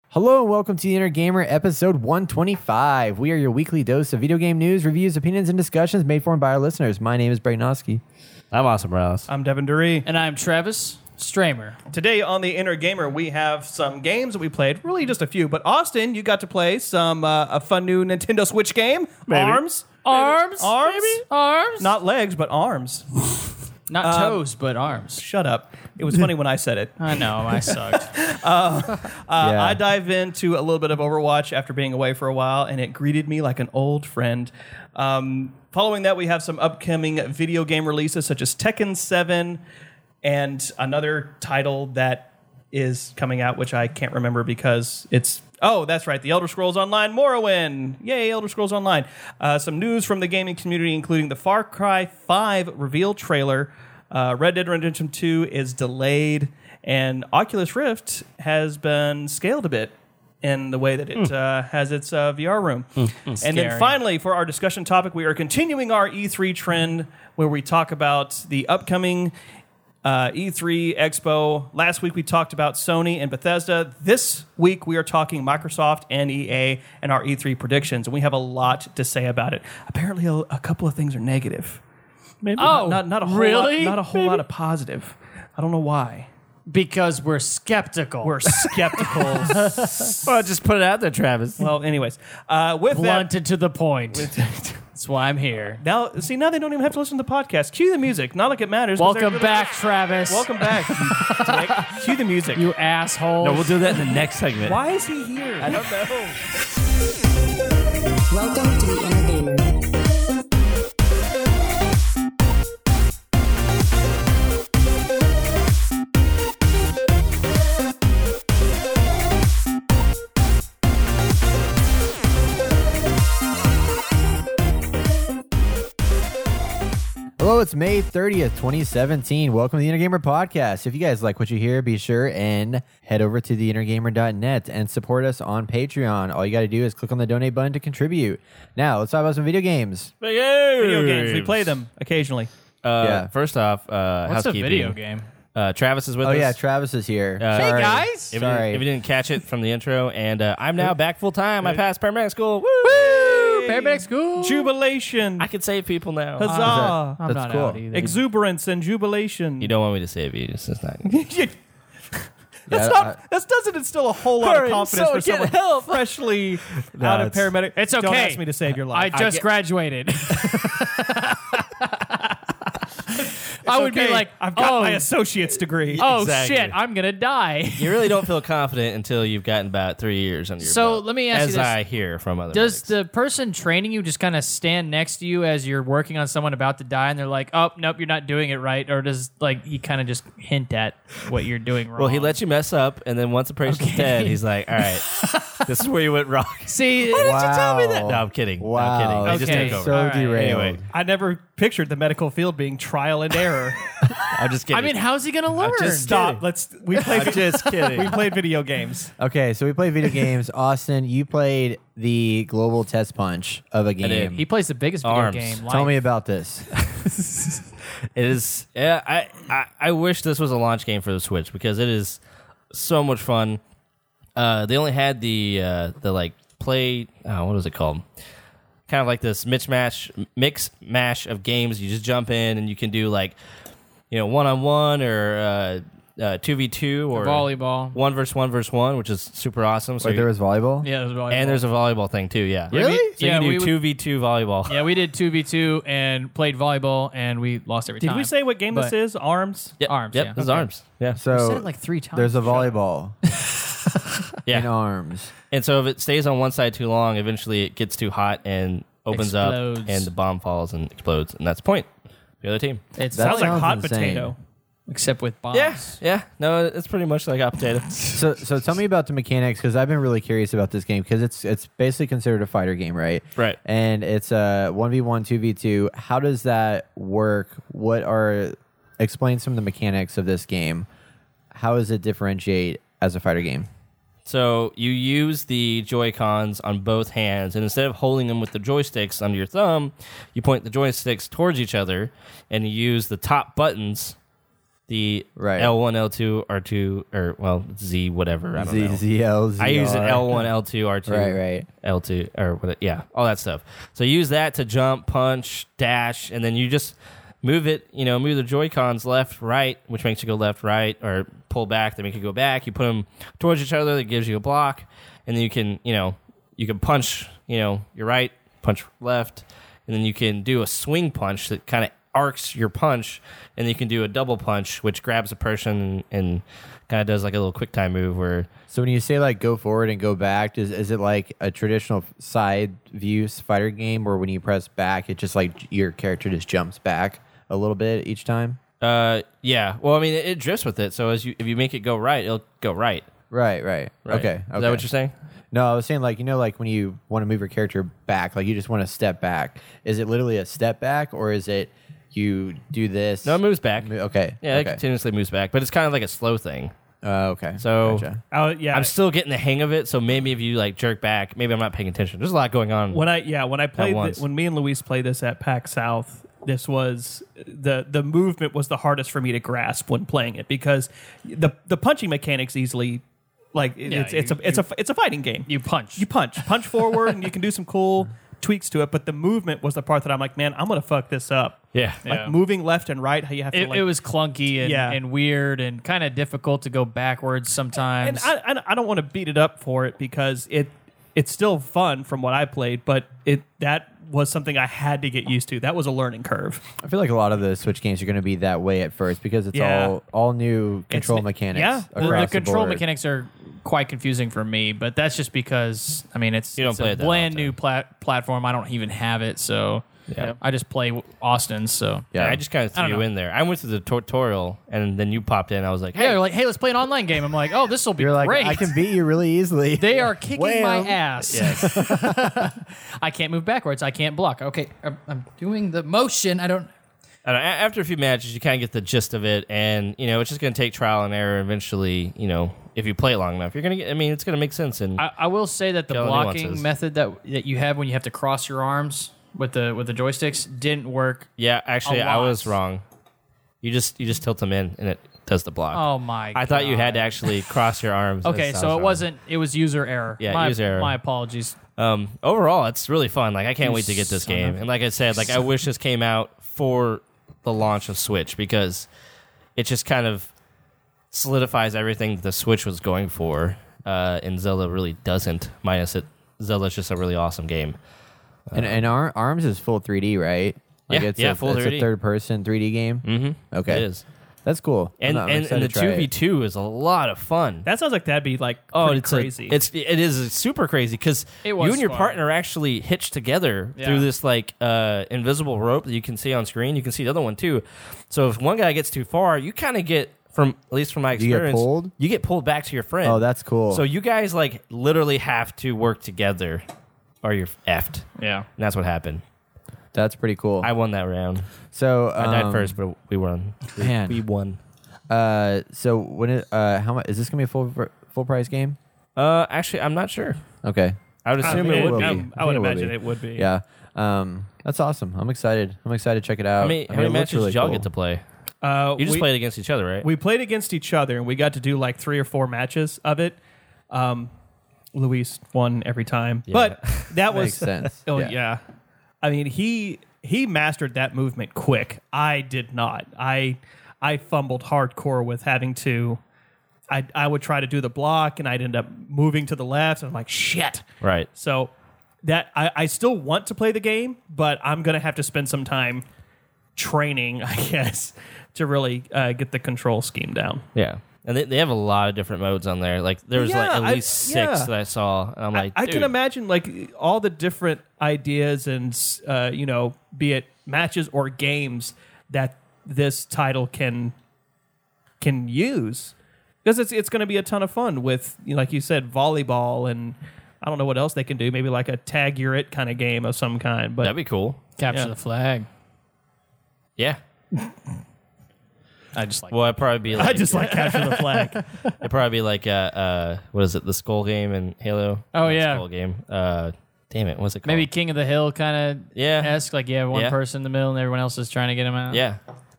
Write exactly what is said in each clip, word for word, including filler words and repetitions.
Hello and welcome to the Inner Gamer episode one twenty-five. We are your weekly dose of video game news, reviews, opinions, and discussions made for and by our listeners. My name is Bragnoski. I'm Austin Morales. I'm Devin Dury. And I'm Travis Stramer. Today on the Inner Gamer, we have some games that we played. Really just a few. But Austin, you got to play some uh, a fun new Nintendo Switch game. Maybe. Arms. Arms? Arms. Maybe? Arms? Not legs, but arms. Not Um, toes, but arms. Shut up. It was funny when I said it. I know, I sucked. Uh, Yeah. I dive into a little bit of Overwatch after being away for a while, and it greeted me like an old friend. Um, following that, we have some upcoming video game releases such as Tekken seven and another title that is coming out, which I can't remember because it's... Oh, that's right. The Elder Scrolls Online Morrowind. Yay, Elder Scrolls Online. Uh, some news from the gaming community, including the Far Cry five reveal trailer. Uh, Red Dead Redemption two is delayed, and Oculus Rift has been scaled a bit in the way that it uh, has its uh, V R room. And Scary. then finally, for our discussion topic, we are continuing our E three trend where we talk about the upcoming uh, E three Expo. Last week we talked about Sony and Bethesda. This week we are talking Microsoft and E A and our E three predictions, and we have a lot to say about it. Apparently, a, a couple of things are negative. Maybe Oh, not, not, not a whole really? lot, not a whole lot of positive. I don't know why. Because we're skeptical. We're skeptical. Well, just put it out there, Travis. Well, anyways, uh, with blunt that, and to the point. That's why I'm here. now see now they don't even have to listen to the podcast. Cue the music. Not like it matters. 'cause Welcome they're- back, Travis. Welcome back. you dick. Cue the music. You asshole. No, we'll do that in the next segment. Why is he here? I don't know. Welcome to the Inner Gamer. Hello, it's May thirtieth, twenty seventeen. Welcome to the Inner Gamer podcast. If you guys like what you hear, be sure and head over to the inner gamer dot net and support us on Patreon. All you got to do is click on the donate button to contribute. Now, let's talk about some video games. Video games. We play them occasionally. Uh, Yeah. First off, uh, What's a housekeeping. video game? Uh, Travis is with Oh, us. yeah, Travis is here. Uh, Sorry. Hey, guys. If, Sorry. You, if you didn't catch it from the intro, and uh, I'm now back full time. I passed paramedic school. Woo! Paramedic school. Jubilation. I can save people now. Huzzah. I'm That's not cool. out either. Exuberance and jubilation. You don't want me to save you. It's just not. that's Yeah, not. I- that doesn't instill a whole lot Hurry, of confidence so for get someone help. freshly No, out of it's- paramedic. It's okay. Don't ask me to save your I life. just get- graduated. I would Okay, be like, I've got oh, my associate's degree. oh Exactly. shit, I'm going to die. You really don't feel confident until you've gotten about three years under your So, belt. let me ask as you this. I hear from other Does medics. the person training you just kind of stand next to you as you're working on someone about to die, and they're like, "Oh, nope, you're not doing it right," or does like he kind of just hint at what you're doing wrong? Well, he lets you mess up, and then once the patient's Okay. dead, he's like, all right, this is where you went wrong. see. Wow. Did you tell me that? No, I'm kidding. Wow. I'm kidding. They just Okay. took over. So All right. derailed. Anyway. I never pictured the medical field being trial and error. I'm just kidding. I mean, how's he gonna learn? just Stop. kidding. Let's. We played. I'm just kidding. we played video games. Okay, so we played video games. Austin, you played the global test punch of a did. game. He plays the biggest video Arms. game. Tell life. me about this. It is. Yeah, I, I I wish this was a launch game for the Switch because it is so much fun. Uh, they only had the uh, the like play. Oh, what is it called? Kind of like this mix match, mix mash of games. You just jump in and you can do like, you know, one on one or two v two or volleyball. one versus one versus one, which is super awesome. So Wait, there you- was volleyball? Yeah, there's volleyball. and there's a volleyball thing too. Yeah, Yeah, we- Really? So yeah, you can we do would- two v two volleyball. yeah, we did two v two and played volleyball, and we lost every Did time. we say what game this But- is? Arms. Yep. Arms, Yep, yeah. this is Okay. arms. Yeah, So We said it like three times. there's a volleyball yeah. in arms. And so if it stays on one side too long, eventually it gets too hot and opens Explodes. up, and the bomb falls and explodes, and that's the point. The other team. It That Sounds like sounds hot insane. potato. except with bombs. Yeah, yeah. No, it's pretty much like hot potato. So, so tell me about the mechanics because I've been really curious about this game because it's it's basically considered a fighter game, right? Right. And it's a one v one, two v two. How does that work? What are explain some of the mechanics of this game? How does it differentiate as a fighter game? So you use the Joy-Cons on both hands, and instead of holding them with the joysticks under your thumb, you point the joysticks towards each other, and you use the top buttons the Right. L one, L two, R two, or well, Z, whatever. I don't Z, know. Z L, Z R. I use an L one, L two, R two, Right, right. L two, or what? Yeah, all that stuff. So you use that to jump, punch, dash, and then you just move it. You know, move the Joy-Cons left, right, which makes you go left, right, or pull back. They make you go back. You put them towards each other. That gives you a block, and then you can, you know, you can punch. You know, your right, punch left, and then you can do a swing punch that kind of arcs your punch, and then you can do a double punch, which grabs a person and, and kind of does like a little quick time move where. So when you say like go forward and go back, is is it like a traditional side view fighter game, or when you press back, it just like your character just jumps back a little bit each time? Uh, yeah. Well, I mean, it, it drifts with it. So as you, if you make it go right, it'll go right. Right, right. Right. Okay, Is okay. that what you're saying? No, I was saying like, you know, like when you want to move your character back, like you just want to step back. Is it literally a step back, or is it you do this? No, it moves back. Mo- Okay. Yeah, it okay. continuously moves back, but it's kind of like a slow thing. Uh, okay. So Gotcha. Oh yeah. I'm still getting the hang of it. So maybe if you like jerk back, maybe I'm not paying attention. There's a lot going on. when I yeah when I played once. thi- when me and Luis played this at PAX South, this was the the movement was the hardest for me to grasp when playing it, because the the punching mechanics easily like it- Yeah, it's it's you- a it's a it's a fighting game. You punch. You punch punch forward and you can do some cool tweaks to it, but the movement was the part that I'm like, man, I'm gonna fuck this up. yeah. Like Yeah. moving left and right, how you have to It, like it was clunky and, Yeah. and weird and kind of difficult to go backwards sometimes. and I, I, I don't want to beat it up for it, because it it's still fun from what I played, but it that was something I had to get used to. That was a learning curve. I feel like a lot of the Switch games are going to be that way at first because it's Yeah. all all new control It's- mechanics. yeah. the, the across control board. mechanics are quite confusing for me, but that's just because I mean it's, You don't it's play a it that brand often. new plat- platform. I don't even have it, so Yeah. I just play Austin's. So Yeah. I just kind of I threw don't you know. in there. I went through the tutorial, and then you popped in. I was like, yeah, hey, they're like, hey, let's play an online game. I'm like, oh, this will be You're like, great. I can beat you really easily. They are kicking my Wham. ass. yes. I can't move backwards. I can't block. Okay, I'm, I'm doing the motion. I don't. I don't know, a- after a few matches, you kind of get the gist of it, and you know it's just going to take trial and error. Eventually, you know, if you play it long enough, you're going to get. I mean, it's going to make sense. And I, I will say that the Got blocking nuances. method that that you have when you have to cross your arms with the with the joysticks didn't work. yeah, actually, a I lot. was wrong. You just you just tilt them in, and it does the block. Oh my! I thought you had to God. actually cross your arms. Okay, That so sounds it wrong. wasn't. It was user error. Yeah, my, user error. My apologies. Um, overall, it's really fun. Like I can't You wait to get this son game. of- And like I said, like I wish this came out for the launch of Switch, because it just kind of solidifies everything that the Switch was going for. Uh, and Zelda really doesn't. Minus it, Zelda's just a really awesome game. and and Ar- Arms is full three D, right? Like Yeah, it's yeah, a, full it's three D. a third person three D game. Mm-hmm. Okay, It is. that's cool. And I'm, I'm and, and excited the to try two v it. two is a lot of fun. That sounds like that'd be like Oh, pretty it's crazy. A, it's it is super crazy because It you was and your fun. partner are actually hitched together Yeah. through this like uh, invisible rope that you can see on screen. You can see the other one too. So if one guy gets too far, you kind of get from at least from my You get experience, pulled? you get pulled back to your friend. Oh, that's cool. So you guys like literally have to work together, or you're effed. Yeah. And that's what happened. That's pretty cool. I won that round. so I died um, first, but we won. We, man. we won. Uh, so when it uh, how much is this gonna be a full full price game? Uh, actually, I'm not sure. Okay, I would I assume mean, it it- would be. um, I I would think it will imagine be. it would be. yeah. Um, that's awesome. I'm excited. I'm excited to check it out. How many, I how mean, many it looks matches really did y'all cool. get to play? Uh, You just we, played against each other, right? we played against each other, and we got to do like three or four matches of it. Um, Luis won every time, Yeah. but that was Makes sense. Oh Yeah. yeah. I mean he he mastered that movement quick. I did not. I I fumbled hardcore with having to. I I would try to do the block, and I'd end up moving to the left, and I'm like shit. Right. So that I, I still want to play the game, but I'm gonna have to spend some time training, I guess, to really uh, get the control scheme down. Yeah. And they, they have a lot of different modes on there. Like there was like Yeah, at I- least six yeah. that I saw, and I'm like, I, I dude, can imagine like all the different ideas and uh, you know, be it matches or games that this title can can use, because it's it's going to be a ton of fun with, you know, like you said, volleyball, and I don't know what else they can do. Maybe like a tag you're it kind of game of some kind. But that'd be cool. Capture Yeah. the flag. Yeah. I just like. Well, it'd probably be I like just like capture the flag. it'd probably be like uh, uh what is it, the Skull game in Halo? Oh, Not yeah. Skull game. Uh, damn it, what's it called? Maybe King of the Hill kind of Yeah. esque. Like you have one Yeah. person in the middle and everyone else is trying to get him out. Yeah.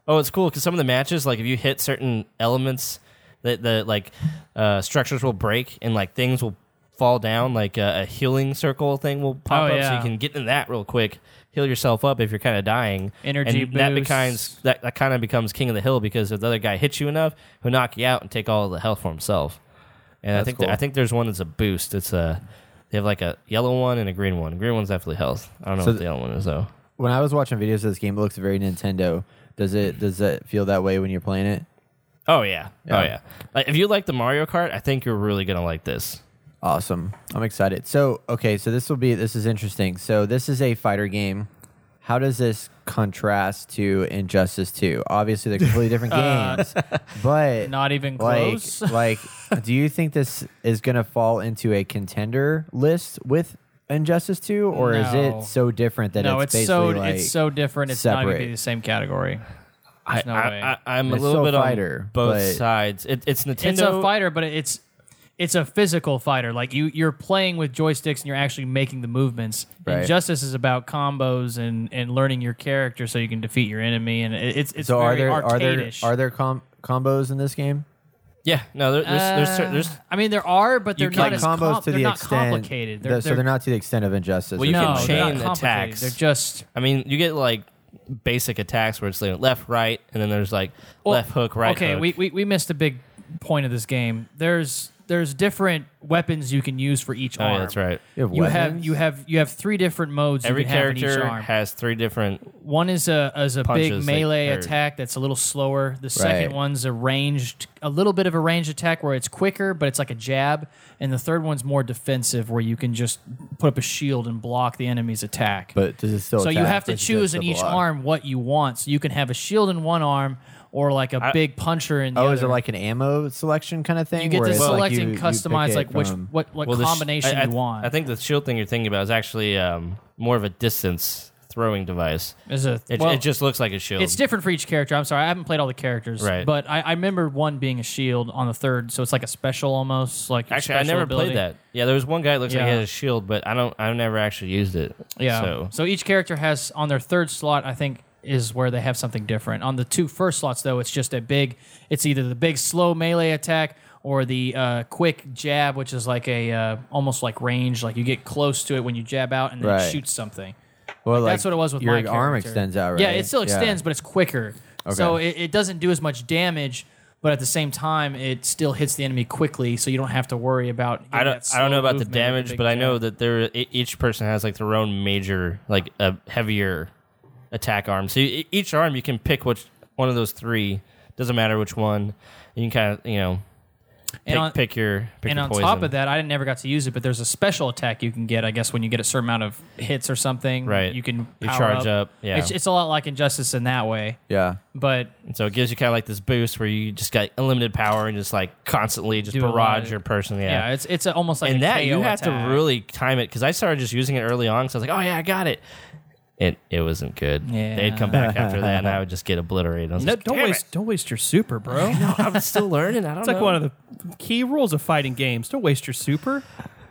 Oh, it's cool because some of the matches, like if you hit certain elements, that the like uh, structures will break and like things will fall down. Like a, a healing circle thing will pop Oh, up, yeah. so you can get in that real quick, heal yourself up if you're kind of dying. Energy and that boosts. becomes that, that kind of becomes king of the hill because if the other guy hits you enough, he'll knock you out and take all the health for himself. And That's I think cool. that, I think there's one that's a boost. It's a they have like a yellow one and a green one. Green one's definitely health. I don't know So what the yellow one is though. When I was watching videos of this game, it looks very Nintendo. Does it does it feel that way when you're playing it? Oh yeah, Yeah. oh yeah. Like if you like the Mario Kart, I think you're really gonna like this. Awesome. I'm excited. So, okay, so this will be this is interesting. So, this is a fighter game. How does this contrast to Injustice two? Obviously, they're completely different Uh, games, but Not even like, close. like, do you think this is going to fall into a contender list with Injustice two, or is No. it so different that no, it's, it's so basically like it's so different. It's not going to separate? be the same category. I, There's no I, way. I, I'm a It's little still bit fighter, on both but- sides. It, it's Nintendo. It's a fighter, but it's it's a physical fighter. Like you, you're playing with joysticks and you're actually making the movements. Right. Injustice is about combos and, and learning your character so you can defeat your enemy. And it, it's it's So, are very there are there arcade-ish. are there com- combos in this game? Yeah, no, there, there's, there's, cer- there's, Uh, I mean, there are, but they're You not can- as combos com- to they're the not extent, complicated. the- so they're not to the extent of Injustice. Well, you or can no, something they're like chain that. not complicated. attacks. They're just I mean, you get like basic attacks where it's like left, right, and then there's like Well, left hook, right Okay, hook. we, we we missed a big point of this game. There's there's different weapons you can use for each oh, arm. yeah, that's right. You have You have weapons? you have you have three different modes Every you can have in each character arm. has three different. One is a is a punches, big like, melee or- attack that's a little slower. The second Right. one's a ranged, a little bit of a ranged attack where it's quicker, but it's like a jab. And the third one's more defensive, where you can just put up a shield and block the enemy's attack. But does it still? so you attack have to versus choose just in the each block? arm what you want. So you can have a shield in one arm or like a I- big puncher in the Oh, other. is it like an ammo selection kind of thing? you get where to it's select like you- and you customize pick it like which from- what what Well, the sh- combination I, I, you want? I think the shield thing you're thinking about is actually um, more of a distance throwing device. Is a It, well, it just looks like a shield. It's different for each character. I'm sorry, I haven't played all the characters. Right. But I, I remember one being a shield on the third, so it's like a special almost. Like your Actually, I special never ability. played that. Yeah, there was one guy that looks like he Yeah. had a shield, but I don't. I've never actually used it. Yeah. So, So each character has on their third slot, I think, is where they have something different. On the two first slots, though, it's just a big. It's either the big slow melee attack or the uh, quick jab, which is like a uh, almost like range. Like you get close to it when you jab out, and then Right. it shoots something. Well, That's like, what it was with your my character. arm extends out, right? Yeah, it still extends, but it's quicker. So Okay. it, it doesn't do as much damage, but at the same time, it still hits the enemy quickly, so you don't have to worry about. I getting don't. that I don't know slow about the movement with damage, big but I know jab. that there. e- Each person has like their own major, like a heavier attack arm. So e- each arm you can pick which one of those three. Doesn't matter which one. You can kind of you know pick, And on- pick your pick And your on poison. top of that, I never got to use it, but there's a special attack you can get. I guess when you get a certain amount of hits or something, Right. You can You power charge up, yeah. It's, it's a lot like Injustice in that way, Yeah. but And so it gives you kind of like this boost where you just got unlimited power and just like constantly just Do a lot barrage of- your person. yeah, Yeah. it's it's a, almost like and a that K O you have attack. to really time it because I started just using it early on because I was like, oh yeah, I got it. It it wasn't good. Yeah. They'd come back after that and I would just get obliterated. I was No, like, don't "Damn waste it." don't waste your super, bro. No, I'm still learning. I don't It's know. like one of the key rules of fighting games. Don't waste your super.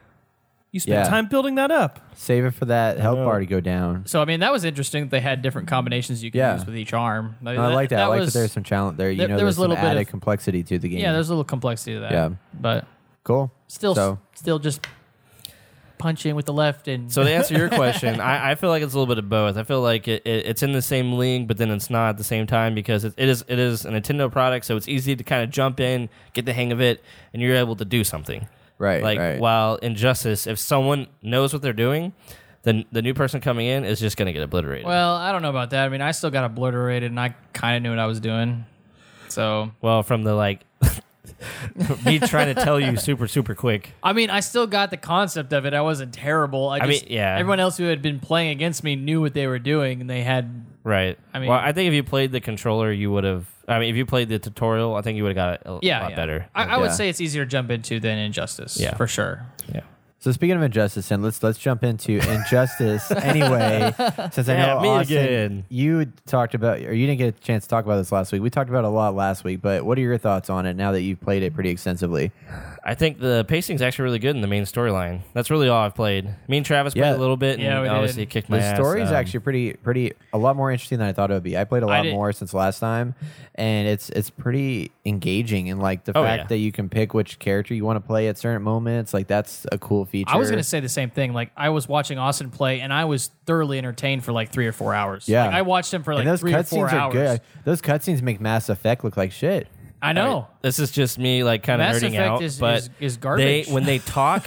You spend Yeah. time building that up. Save it for that health know. bar to go down. So I mean, that was interesting. That they had different combinations you can Yeah. use with each arm. I, mean, I like that. I like was- that there's some challenge there. You there- know, there was there's a little some bit added of- complexity to the game. Yeah, there's a little complexity to that. Yeah. but cool. still, So- still just punch in with the left and So to answer your question, I, I feel like it's a little bit of both. I feel like it, it, it's in the same league, but then it's not at the same time because it, it is it is a Nintendo product, so it's easy to kind of jump in, get the hang of it, and you're able to do something. Right. Like right. while Injustice, if someone knows what they're doing, then the new person coming in is just going to get obliterated. Well, I don't know about that. I mean, I still got obliterated, and I kind of knew what I was doing. So, Well, from the like me trying to tell you super super quick. I mean, I still got the concept of it. I wasn't terrible. I, I just, mean, yeah. Everyone else who had been playing against me knew what they were doing, and they had. Right. I mean- well, I think if you played the controller, you would have. I mean, if you played the tutorial, I think you would have got it a Yeah, lot yeah. better. I, I would Yeah. say it's easier to jump into than Injustice. Yeah. for sure. Yeah. So speaking of Injustice, and let's let's jump into Injustice anyway. Since I know Yeah, me Austin, again. you talked about, or you didn't get a chance to talk about this last week. We talked about it a lot last week, but what are your thoughts on it now that you've played it pretty extensively? I think the pacing's actually really good in the main storyline. That's really all I've played. Me and Travis Yeah. played a little bit, and Yeah, we did. obviously it kicked my The ass. story's Um, actually pretty, pretty, a lot more interesting than I thought it would be. I played a I lot did- more since last time, and it's it's pretty engaging. And like the Oh, fact yeah. that you can pick which character you want to play at certain moments, like that's a cool feature. I was going to say the same thing. Like I was watching Austin play, and I was thoroughly entertained for like three or four hours. Yeah. Like, I watched him for like and those three or four cutscenes are hours. good. Those cutscenes make Mass Effect look like shit. I know. This is just me, like, kind of Mass nerding Effect out. is- but is- is They, garbage. when they talk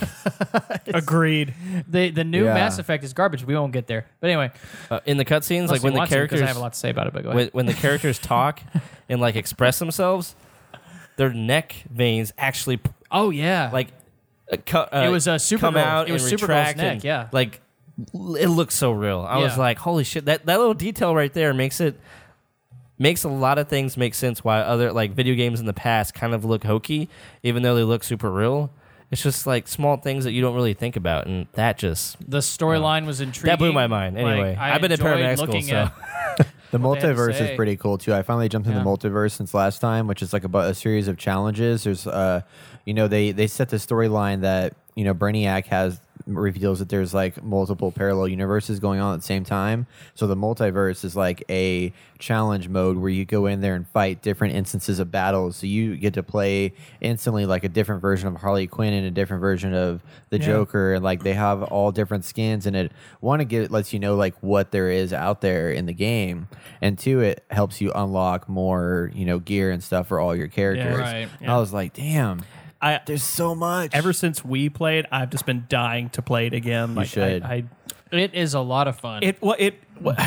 Agreed. The the new Yeah. Mass Effect is garbage. We won't get there. But anyway, uh, in the cutscenes, unless like you when the want to, 'cause characters, I have a lot to say about it. But go ahead. when, when the characters talk and like express themselves, their neck veins actually oh yeah, like uh, co- uh, It was, uh, Supergirl- come out it was and Supergirl's retract neck, and, yeah. like l- it looks so real. I was Yeah. like, holy shit! That that little detail right there makes it makes a lot of things make sense. Why other like video games in the past kind of look hokey, even though they look super real. It's just like small things that you don't really think about, and that just the storyline was intriguing. that blew my mind. Like, Anyway, I I've been in enjoyed paramedic school, looking so at- The what they had to multiverse say. is pretty cool too. I finally jumped into Yeah. the multiverse since last time, which is like about a series of challenges. There's, uh, you know, they they set the storyline that you know Brainiac has reveals that there's like multiple parallel universes going on at the same time. So the multiverse is like a challenge mode where you go in there and fight different instances of battles. So you get to play instantly like a different version of Harley Quinn and a different version of the Yeah. Joker, and like they have all different skins. And it one to get lets you know like what there is out there in the game, and two, it helps you unlock more you know gear and stuff for all your characters. right, And I was like, damn, I there's so much. ever since we played, I've just been dying to play it again. Like, should. I, I It is a lot of fun. it well it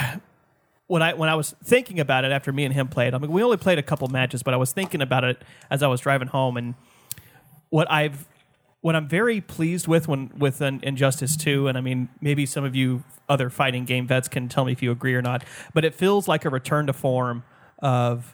when I when I was thinking about it after me and him played. I mean, we only played a couple matches, but I was thinking about it as I was driving home, and what I've what I'm very pleased with when with an Injustice two, and I mean maybe some of you other fighting game vets can tell me if you agree or not, but it feels like a return to form of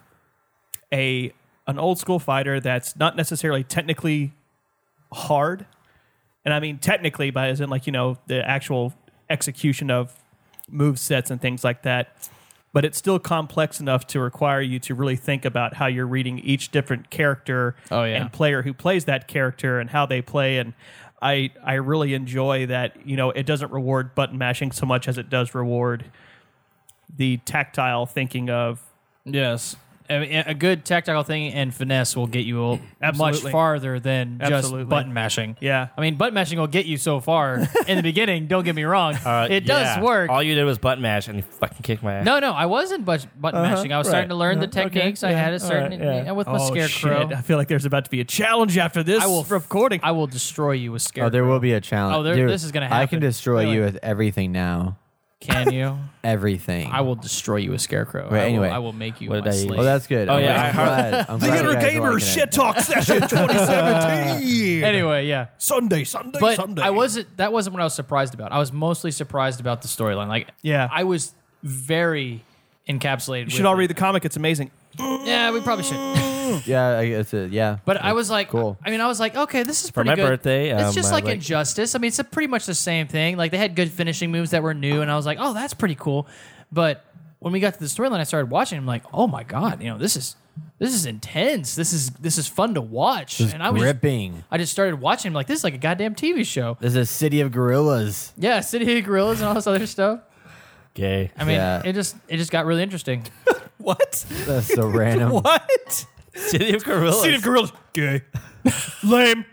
a an old school fighter that's not necessarily technically hard. And I mean technically, but as in like, you know, the actual execution of move sets and things like that. But it's still complex enough to require you to really think about how you're reading each different character Oh, yeah. and player who plays that character and how they play. And I I really enjoy that, you know, it doesn't reward button mashing so much as it does reward the tactile thinking of yes. I mean, a good tactical thing and finesse will get you a- much Absolutely. farther than Absolutely. just button mashing. yeah. I mean, button mashing will get you so far in the beginning. Don't get me wrong; Uh, it does yeah. work. All you did was button mash, and you fucking kicked my ass. no, no, I wasn't but- button Uh-huh, mashing. I was right. starting to learn the Uh-huh, okay, techniques. I yeah, had a certain all right, yeah. with my Oh, scarecrow. shit. I feel like there's about to be a challenge after this I will recording. I will destroy you with scarecrow. Oh, there will be a challenge. Oh, there- Dude, this is gonna I can happen. destroy Really? you with everything now. Can you? Everything. I will destroy you with scarecrow. Wait, I will, anyway. I will make you What my did I eat? slave. Oh, that's good. Oh, I'm yeah, glad- I I'm heard- glad. I'm the glad you Inner guys are Gamer liking it. Shit Talk Session twenty seventeen. Anyway, yeah. Sunday, Sunday, But Sunday. I wasn't. That wasn't what I was surprised about. I was mostly surprised about the storyline. Like, Yeah. I was very encapsulated. You should all read the comic. It's amazing. Yeah, we probably should. Yeah, I guess it, yeah. But I was like, Cool. I mean, I was like, okay, this is For pretty my good. birthday, it's um, just I like like- Injustice. I mean, it's a pretty much the same thing. Like they had good finishing moves that were new, and I was like, oh, that's pretty cool. But when we got to the storyline, I started watching. I'm like, oh my god, you know, this is this is intense. This is this is fun to watch. It's and I was just, gripping. I just started watching. I'm like, this is like a goddamn T V show. There's a city of gorillas. Yeah, City of Gorillas and all this other stuff. Gay. I mean, Yeah. it just it just got really interesting. What? That's so random. What? City of Gorillas. City of Gorillas. Gay. Lame.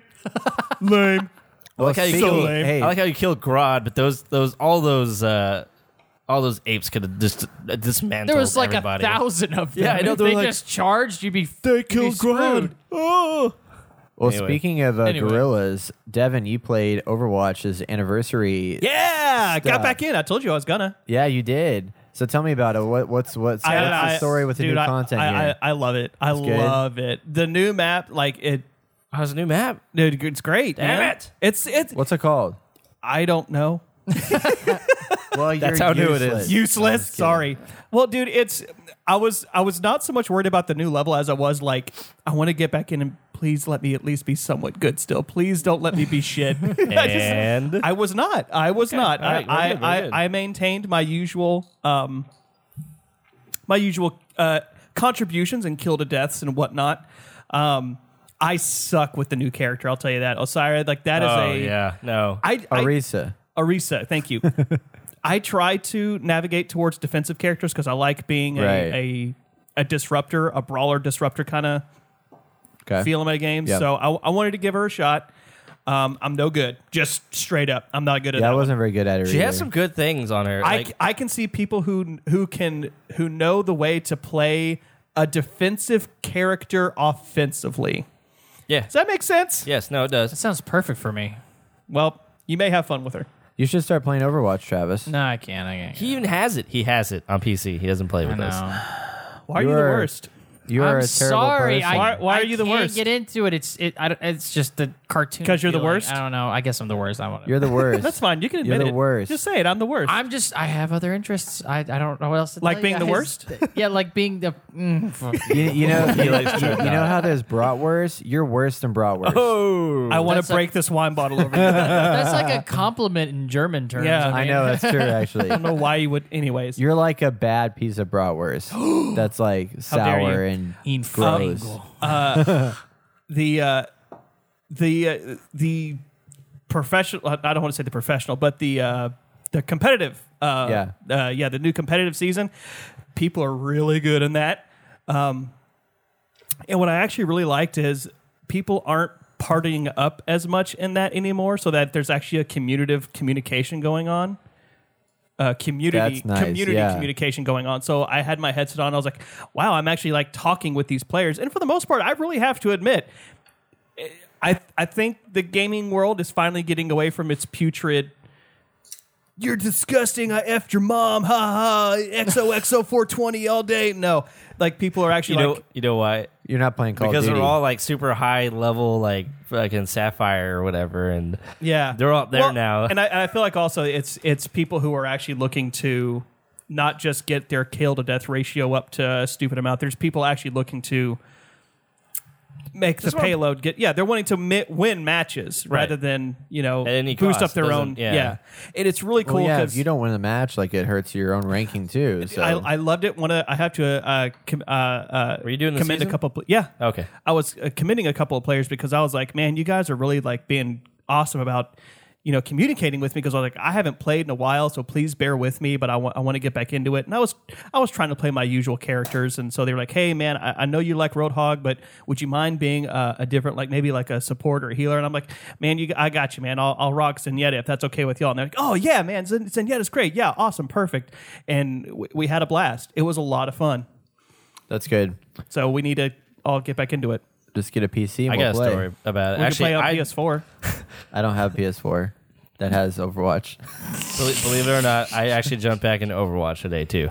Lame. I like how you speaking- killed. lame. hey, I like how you killed Grodd, but those those all those uh, all those apes could have just uh, dismantled. There was like everybody. a thousand of them. Yeah, I know, If they they were like- just charged, you'd be They you'd be killed screwed. Grodd. Oh. well, Anyway. speaking of uh, Anyway. gorillas, Devin, you played Overwatch's anniversary. Yeah. Got Stuff. back in. I told you I was gonna. Yeah, you did. So tell me about it. What what's what's, what's the story with the dude, new I- content I, here? I, I love it. I good? love it. The new map, like it, How's a new map? dude, it's great. Damn man. it. It's it's. What's it called? I don't know. Well, That's you're how new it useless. is. Useless. I'm just kidding. Sorry. Well, dude, it's. I was I was not so much worried about the new level as I was like, I want to get back in and please let me at least be somewhat good still. Please don't let me be shit. I, just- And I was not. I was not. All right, I, we're good, we're I, good. I, I maintained my usual um my usual uh, contributions and kill to deaths and whatnot. Um, I suck with the new character. I'll tell you that. Osira, like that is oh a yeah, no. I, I Arisa. Arisa, thank you. I try to navigate towards defensive characters because I like being a, Right. a a disruptor, a brawler disruptor kind of Okay. feel in my games. Yeah. So I, I wanted to give her a shot. Um, I'm no good, just straight up. I'm not good at Yeah, that I one. wasn't very good at it. she either. has some good things on her. I, Like, I can see people who who can who know the way to play a defensive character offensively. yeah. Does that make sense? Yes, no, it That does. sounds perfect for me. Well, you may have fun with her. You should start playing Overwatch, Travis. No, I can't. I can't. He even has it. He has it on P C. He doesn't play I with us. know. Why are you, the are- worst? You are I'm a terrible sorry. person. I, Why- why I are you the can't worst? Get into it. It's it. I don't, it's just the cartoon. 'Cause you're the feeling. worst? I don't know. I guess I'm the worst. I want. You're the worst. That's fine. You can You're admit the it. worst. Just say it. I'm the worst. I'm just. I have other interests. I. I don't know what else to Like tell being you the guys. worst? Yeah, like being the. Mm, fuck. You, you know, you, likes you to know how there's bratwurst? You're worse than bratwurst. Oh, I want That's to like- break this wine bottle over. you. That's like a compliment in German terms. Yeah. I mean. know that's true. Actually, I don't know why you would. Anyways, you're like a bad piece of bratwurst. That's like dare sour you. and Infernal. gross. the uh, the uh, the professional. I don't want to say the professional, but the uh, the competitive. Uh, Yeah. uh, yeah. The new competitive season. People are really good in that. Um, and what I actually really liked is people aren't partying up as much in that anymore, so that there's actually a commutative communication going on. Uh, community That's nice, community yeah. communication going on. So I had my headset on. I was like, wow, I'm actually like talking with these players. And for the most part, I really have to admit, I I think the gaming world is finally getting away from its putrid. You're disgusting. I effed your mom. Ha ha. X O X O four twenty all day. No, like people are you actually know, like, you know why? You're not playing Call Because of Duty. they're all like super high level, like fucking Sapphire or whatever, and yeah, they're all there Well, now. And I, and I feel like also it's it's people who are actually looking to not just get their kill to death ratio up to a stupid amount. There's people actually looking to make Just the want- payload get. Yeah, they're wanting to mi- win matches Right. rather than you know At any boost cost. up their Doesn't- own. Yeah. yeah. and it's really well, cool yeah, because if you don't win the match, like it hurts your own ranking too. So I, I loved it. When I have to uh, com- uh, uh, Were you doing the commend season? a couple? Of, yeah, Okay. I was uh, commending a couple of players because I was like, man, you guys are really like being awesome about you know communicating with me because I was like, I haven't played in a while, so please bear with me, but I want I want to get back into it. And I was I was trying to play my usual characters, and so they were like, hey man, I, I know you like Roadhog, but would you mind being uh, a different like maybe like a support or a healer? And I'm like, man, you I got you, man. I'll, I'll rock Zenyatta if that's okay with y'all. And they're like, oh yeah, man, Zen- Zenyatta's great. Yeah, awesome, perfect. And we, we had a blast. It was a lot of fun. that's good. So we need to all get back into it. Just get a P C and I we'll got a play. story about it. We Actually, can play on I, P S four. I don't have P S four that has Overwatch. believe, believe it or not, I actually jumped back into Overwatch today too.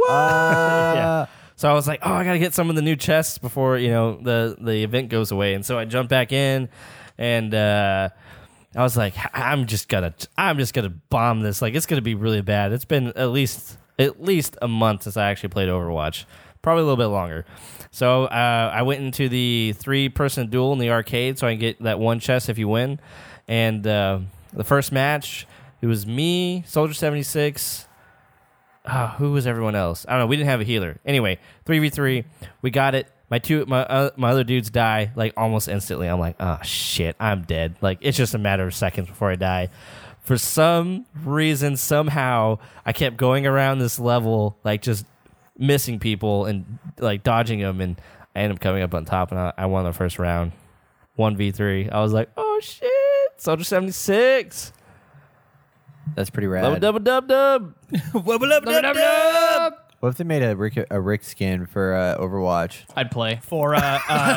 Uh, Yeah. So I was like, oh, I gotta get some of the new chests before you know the the event goes away, and so I jumped back in, and uh, I was like, I'm just gonna I'm just gonna bomb this. Like it's gonna be really bad. It's been at least at least a month since I actually played Overwatch, probably a little bit longer. So uh, I went into the three person duel in the arcade, so I can get that one chest if you win. And uh, the first match, it was me, Soldier seventy-six. Ah, who was everyone else? I don't know. We didn't have a healer. Anyway, three v three. We got it. My two, my uh, my other dudes die like almost instantly. I'm like, oh shit, I'm dead. Like it's just a matter of seconds before I die. For some reason, somehow, I kept going around this level, like just missing people and like dodging them, and I ended up coming up on top, and I, I won the first round, one v three. I was like, oh shit, Soldier seventy-six. That's pretty rad. Double double dub dub. Wubble up, dub, dub. What if they made a Rick, a Rick skin for uh, Overwatch? I'd play. For uh,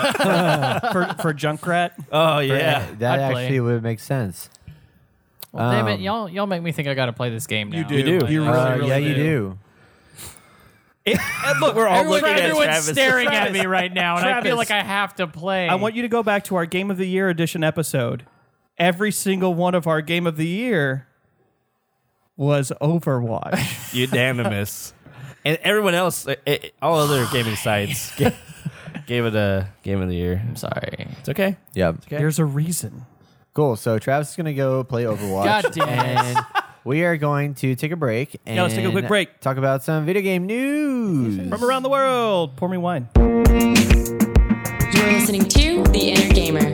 uh for for Junkrat. Oh For- yeah. that I'd play. actually would make sense. Well, damn it, Um, y'all y'all make me think I got to play this game now. You do. You do. You Uh, really, really yeah, do. you do. It, and look, we're all Everyone, looking at everyone's Travis. staring at Travis, me right now, and I Travis. feel like I have to play. I want you to go back to our Game of the Year edition episode. Every single one of our Game of the Year was Overwatch. Unanimous. and everyone else, it, it, all other gaming sites, gave, gave it a game of the year. I'm sorry. It's okay. Yep. Okay. There's a reason. Cool. So Travis is going to go play Overwatch. God damn it. And we are going to take a break. And Yeah, let's take a quick break. Talk about some video game news. From around the world. Pour me wine. You're listening to The Inner Gamer.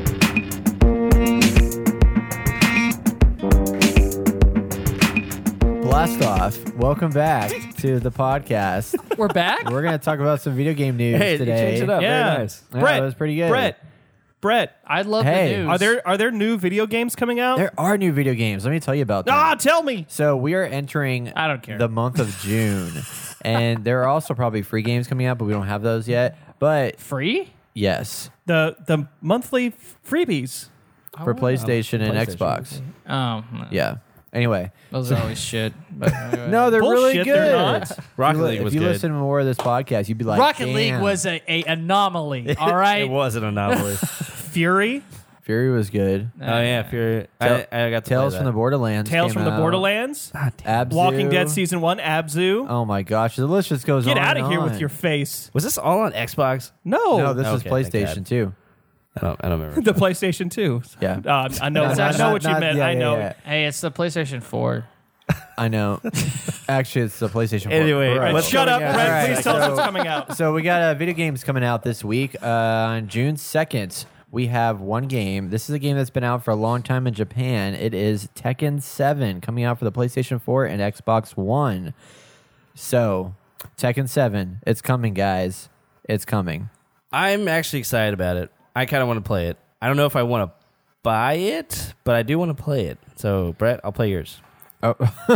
Blast off. Welcome back to the podcast. We're back? We're going to talk about some video game news Hey, you today. changed it up. Yeah. Very nice. Yeah, Brett, that was pretty good. Brett, Brett, I love Hey, the news. are there are there new video games coming out? There are new video games. Let me tell you about them. Ah, tell me. So we are entering I don't care. the month of June. And there are also probably free games coming out, but we don't have those yet. But free? yes, The the monthly freebies. for PlayStation and PlayStation. Xbox. Oh, Yeah. Anyway. those are always shit. But anyway. No, they're really Bullshit, good. they're not. Rocket If you- League was If you good. listen to more of this podcast, you'd be like, Rocket League "Damn." was a, a anomaly. All right. It was an anomaly. Fury. Fury was good. oh yeah, Fury. Tell- I, I got to Tales play from the that. Borderlands. Tales came from the out. Borderlands. Abzu. Walking Dead season one. Abzu. Oh my gosh, the list just goes Get on. out of and here on. with your face. Was this all on Xbox? No. No, this is Okay, thank PlayStation God. too. I don't. I don't remember. the PlayStation two. Yeah. Uh, I know. That's I actually- know what you Not- meant. yeah, I yeah, know. yeah. Hey, it's the PlayStation four. I know. Actually, it's the PlayStation four. Anyway, Right. what's Shut up, coming out? Brett. All right, Please tell us so- what's coming out. So we got uh, video games coming out this week. Uh, on June second, we have one game. This is a game that's been out for a long time in Japan. It is Tekken seven, coming out for the PlayStation four and Xbox One. So, Tekken seven, it's coming, guys. It's coming. I'm actually excited about it. I kind of want to play it. I don't know if I want to buy it, but I do want to play it. So, Brett, I'll play yours. Oh.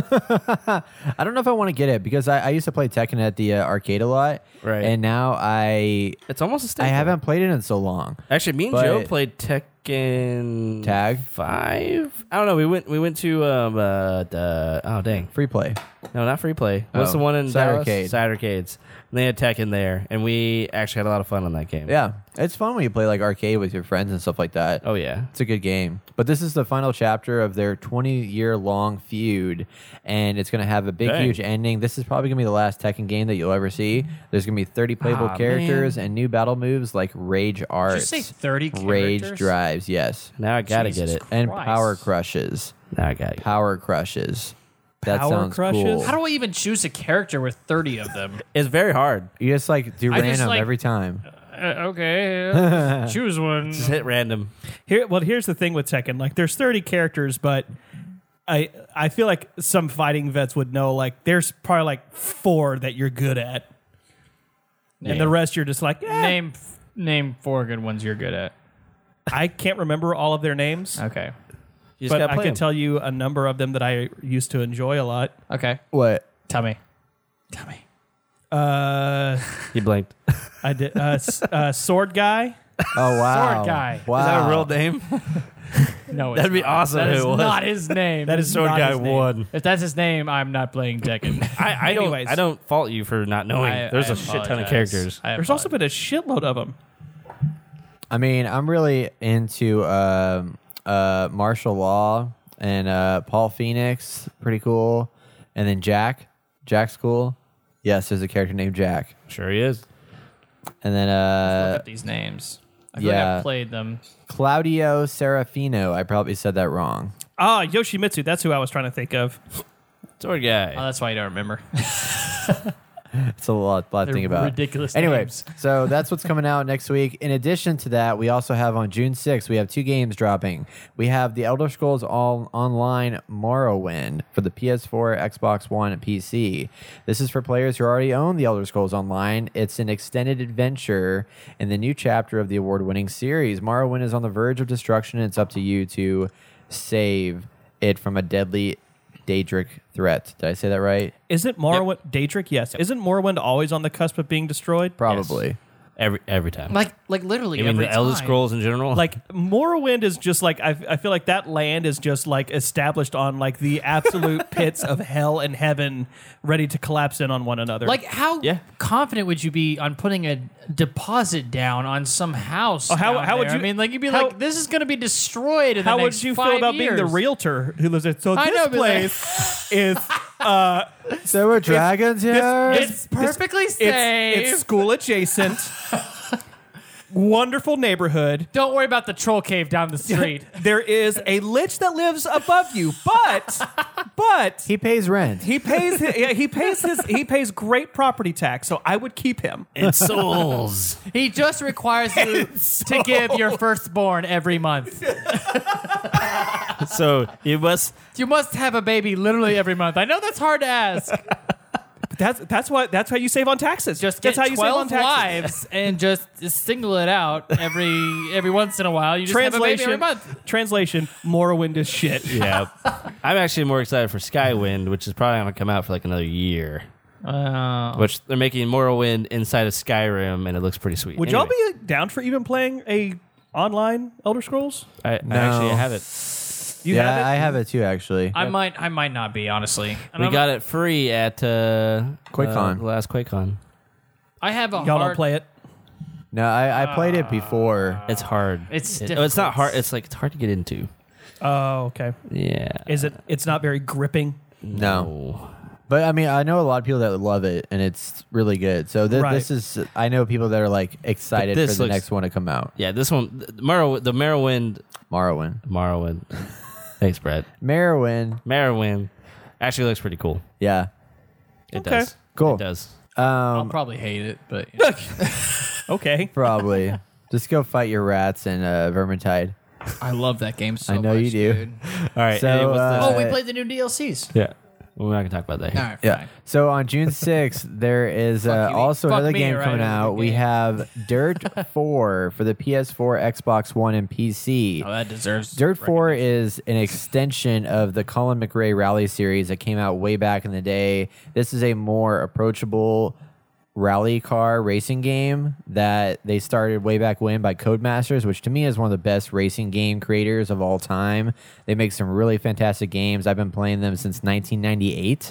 I don't know if I want to get it because I, I used to play Tekken at the uh, arcade a lot. Right. And now I It's almost a I staple. haven't played it in so long. Actually, me and but- Joe played Tekken Tag? five. I don't know. We went. We went to um uh the oh dang Free play. no not free play. What's Oh, the one in Side Dallas? Arcade. Side Arcades. And they had Tekken there, and we actually had a lot of fun on that game. Yeah. It's fun when you play like arcade with your friends and stuff like that. Oh yeah. It's a good game. But this is the final chapter of their twenty-year-long feud, and it's going to have a big, Dang. huge ending. This is probably going to be the last Tekken game that you'll ever see. There's going to be thirty playable Ah, characters man. and new battle moves like Rage Arts. say thirty Rage characters? Drives, yes. Now I gotta Jesus get it. And Christ. Power Crushes. Now I got it. Power Crushes. That Power sounds Crushes? cool. How do I even choose a character with thirty of them? It's very hard. You just like do I just, random like- every time. Uh, okay, uh, choose one. Just hit random. Here, well, here's the thing with Tekken. Like, there's thirty characters, but I I feel like some fighting vets would know. Like, there's probably like four that you're good at, and the rest you're just like, eh. Name name four good ones you're good at. I can't remember all of their names, Okay. You just but gotta I play can 'em. tell you a number of them that I used to enjoy a lot. Okay. What? Tell me. Tell me. Uh, He blanked. I did uh, s- uh, Sword Guy. Oh, wow. Sword guy. Wow. Is that a real name? No, it's That'd be not. awesome That if is it was. not his name. That is Sword not Guy his name. one. If that's his name, I'm not playing Tekken. I, I don't. Anyways. I don't fault you for not knowing. I- There's I a shit ton of apologize. characters. I There's also been a shitload of them. I mean, I'm really into um, uh, martial law and uh, Paul Phoenix, pretty cool. And then Jack. Jack's cool. Yes, there's a character named Jack. Sure he is. And then Look uh, up these names. I feel like yeah. I've played them. Claudio Serafino. I probably said that wrong. Ah, Yoshimitsu. That's who I was trying to think of. Sword guy. Oh, that's why you don't remember. It's a lot, lot to They're think about. ridiculous Anyway, names. so that's what's coming out next week. In addition to that, we also have on June sixth, we have two games dropping. We have The Elder Scrolls All Online Morrowind for the P S four, Xbox One, and P C. This is for players who already own The Elder Scrolls Online. It's an extended adventure in the new chapter of the award-winning series. Morrowind is on the verge of destruction, and it's up to you to save it from a deadly Daedric threat. Did I say that right? Isn't Morrowind Daedric? Yes. Isn't Morrowind always on the cusp of being destroyed? Probably. Every every time. Like, like literally you mean every the Elder time. Scrolls in general? Like Morrowind is just like I, I feel like that land is just like established on like the absolute pits of hell and heaven, ready to collapse in on one another. Like, how Yeah. confident would you be on putting a deposit down on some house? Oh, how- down how would there? you- I mean, like, you'd be how- like, "This is going to be destroyed." In how the would next you five feel about years. being the realtor who lives there? So I this know, but like- place is There were dragons here. It's perfectly safe. It's, it's school adjacent. Wonderful neighborhood. Don't worry about the troll cave down the street. There is a lich that lives above you, but but He pays rent. he pays his, yeah, he pays his he pays great property tax, so I would keep him. And souls. He just requires you to give your firstborn every month. So you must. You must have a baby literally every month. I know that's hard to ask. That's that's why that's how you save on taxes. Just that's get how you save on twelve taxes. wives and just, just single it out every every once in a while. You just have a baby every Translation. month. Translation. Morrowind is shit. Yeah. I'm actually more excited for Skywind, which is probably going to come out for like another year. Uh, Which they're making Morrowind inside of Skyrim, and it looks pretty sweet. Would Anyway, y'all be down for even playing a online Elder Scrolls? I, No. I actually have it. You yeah, have it? I have it too, actually. I might I might not be, honestly. And We I'm- got it free at uh, QuakeCon. uh, the last QuakeCon. I have a Y'all hard, don't play it. No, I, I played it before. It's hard. It's It- oh, it's not difficult. hard. It's like it's hard to get into. Oh, okay. Yeah. Is it? It's not very gripping. No. But I mean, I know a lot of people that love it, and it's really good. So th- Right. this is, I know people that are like excited But for this the looks- next one to come out. Yeah, this one, the Morrow, the Morrowind, Morrowind. Morrowind. Thanks, Brad. Morrowind. Morrowind actually looks pretty cool. Yeah. It Okay. does. Cool. It does. I'll Um, probably hate it, but yeah. Okay. probably. Just go fight your rats and uh, Vermintide. I love that game so I know much, you do. dude. All right. So, hey, what's uh, the- Oh, we played the new D L Cs. yeah. We're not gonna talk about that here. All right, Yeah. fine. So on June sixth, there is uh, Fuck you, also fuck another me, game right, coming another out. We game. have Dirt four for the P S four, Xbox One, and P C. Oh, that deserves Dirt four is an extension of the Colin McRae Rally series that came out way back in the day. This is a more approachable rally car racing game that they started way back when by Codemasters, which to me is one of the best racing game creators of all time. They make some really fantastic games. I've been playing them since nineteen ninety-eight.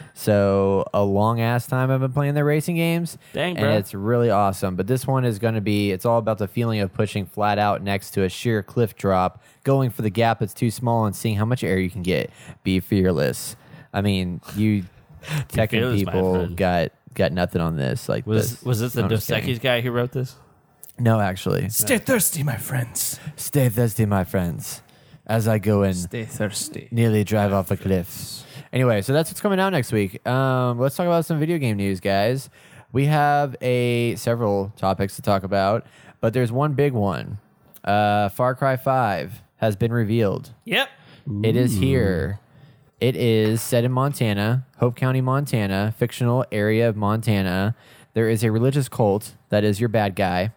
So a long ass time I've been playing their racing games. Dang, and bro. it's really awesome. But this one is going to be, it's all about the feeling of pushing flat out next to a sheer cliff drop, going for the gap that's too small and seeing how much air you can get. Be fearless. I mean, you Tekken fearless, my people friend. got got nothing on this. Like Was this. was this the No, I'm Dos just kidding. Equis guy who wrote this? No, actually. Stay thirsty, my friends. Stay thirsty, my friends, as I go and Stay thirsty. nearly drive off a cliff. Anyway, so that's what's coming out next week. Um, let's talk about some video game news, guys. We have a several topics to talk about, but there's one big one. Uh, Far Cry five has been revealed. Yep. It is here. It is set in Montana, Hope County, Montana, fictional area of Montana. There is a religious cult that is your bad guy,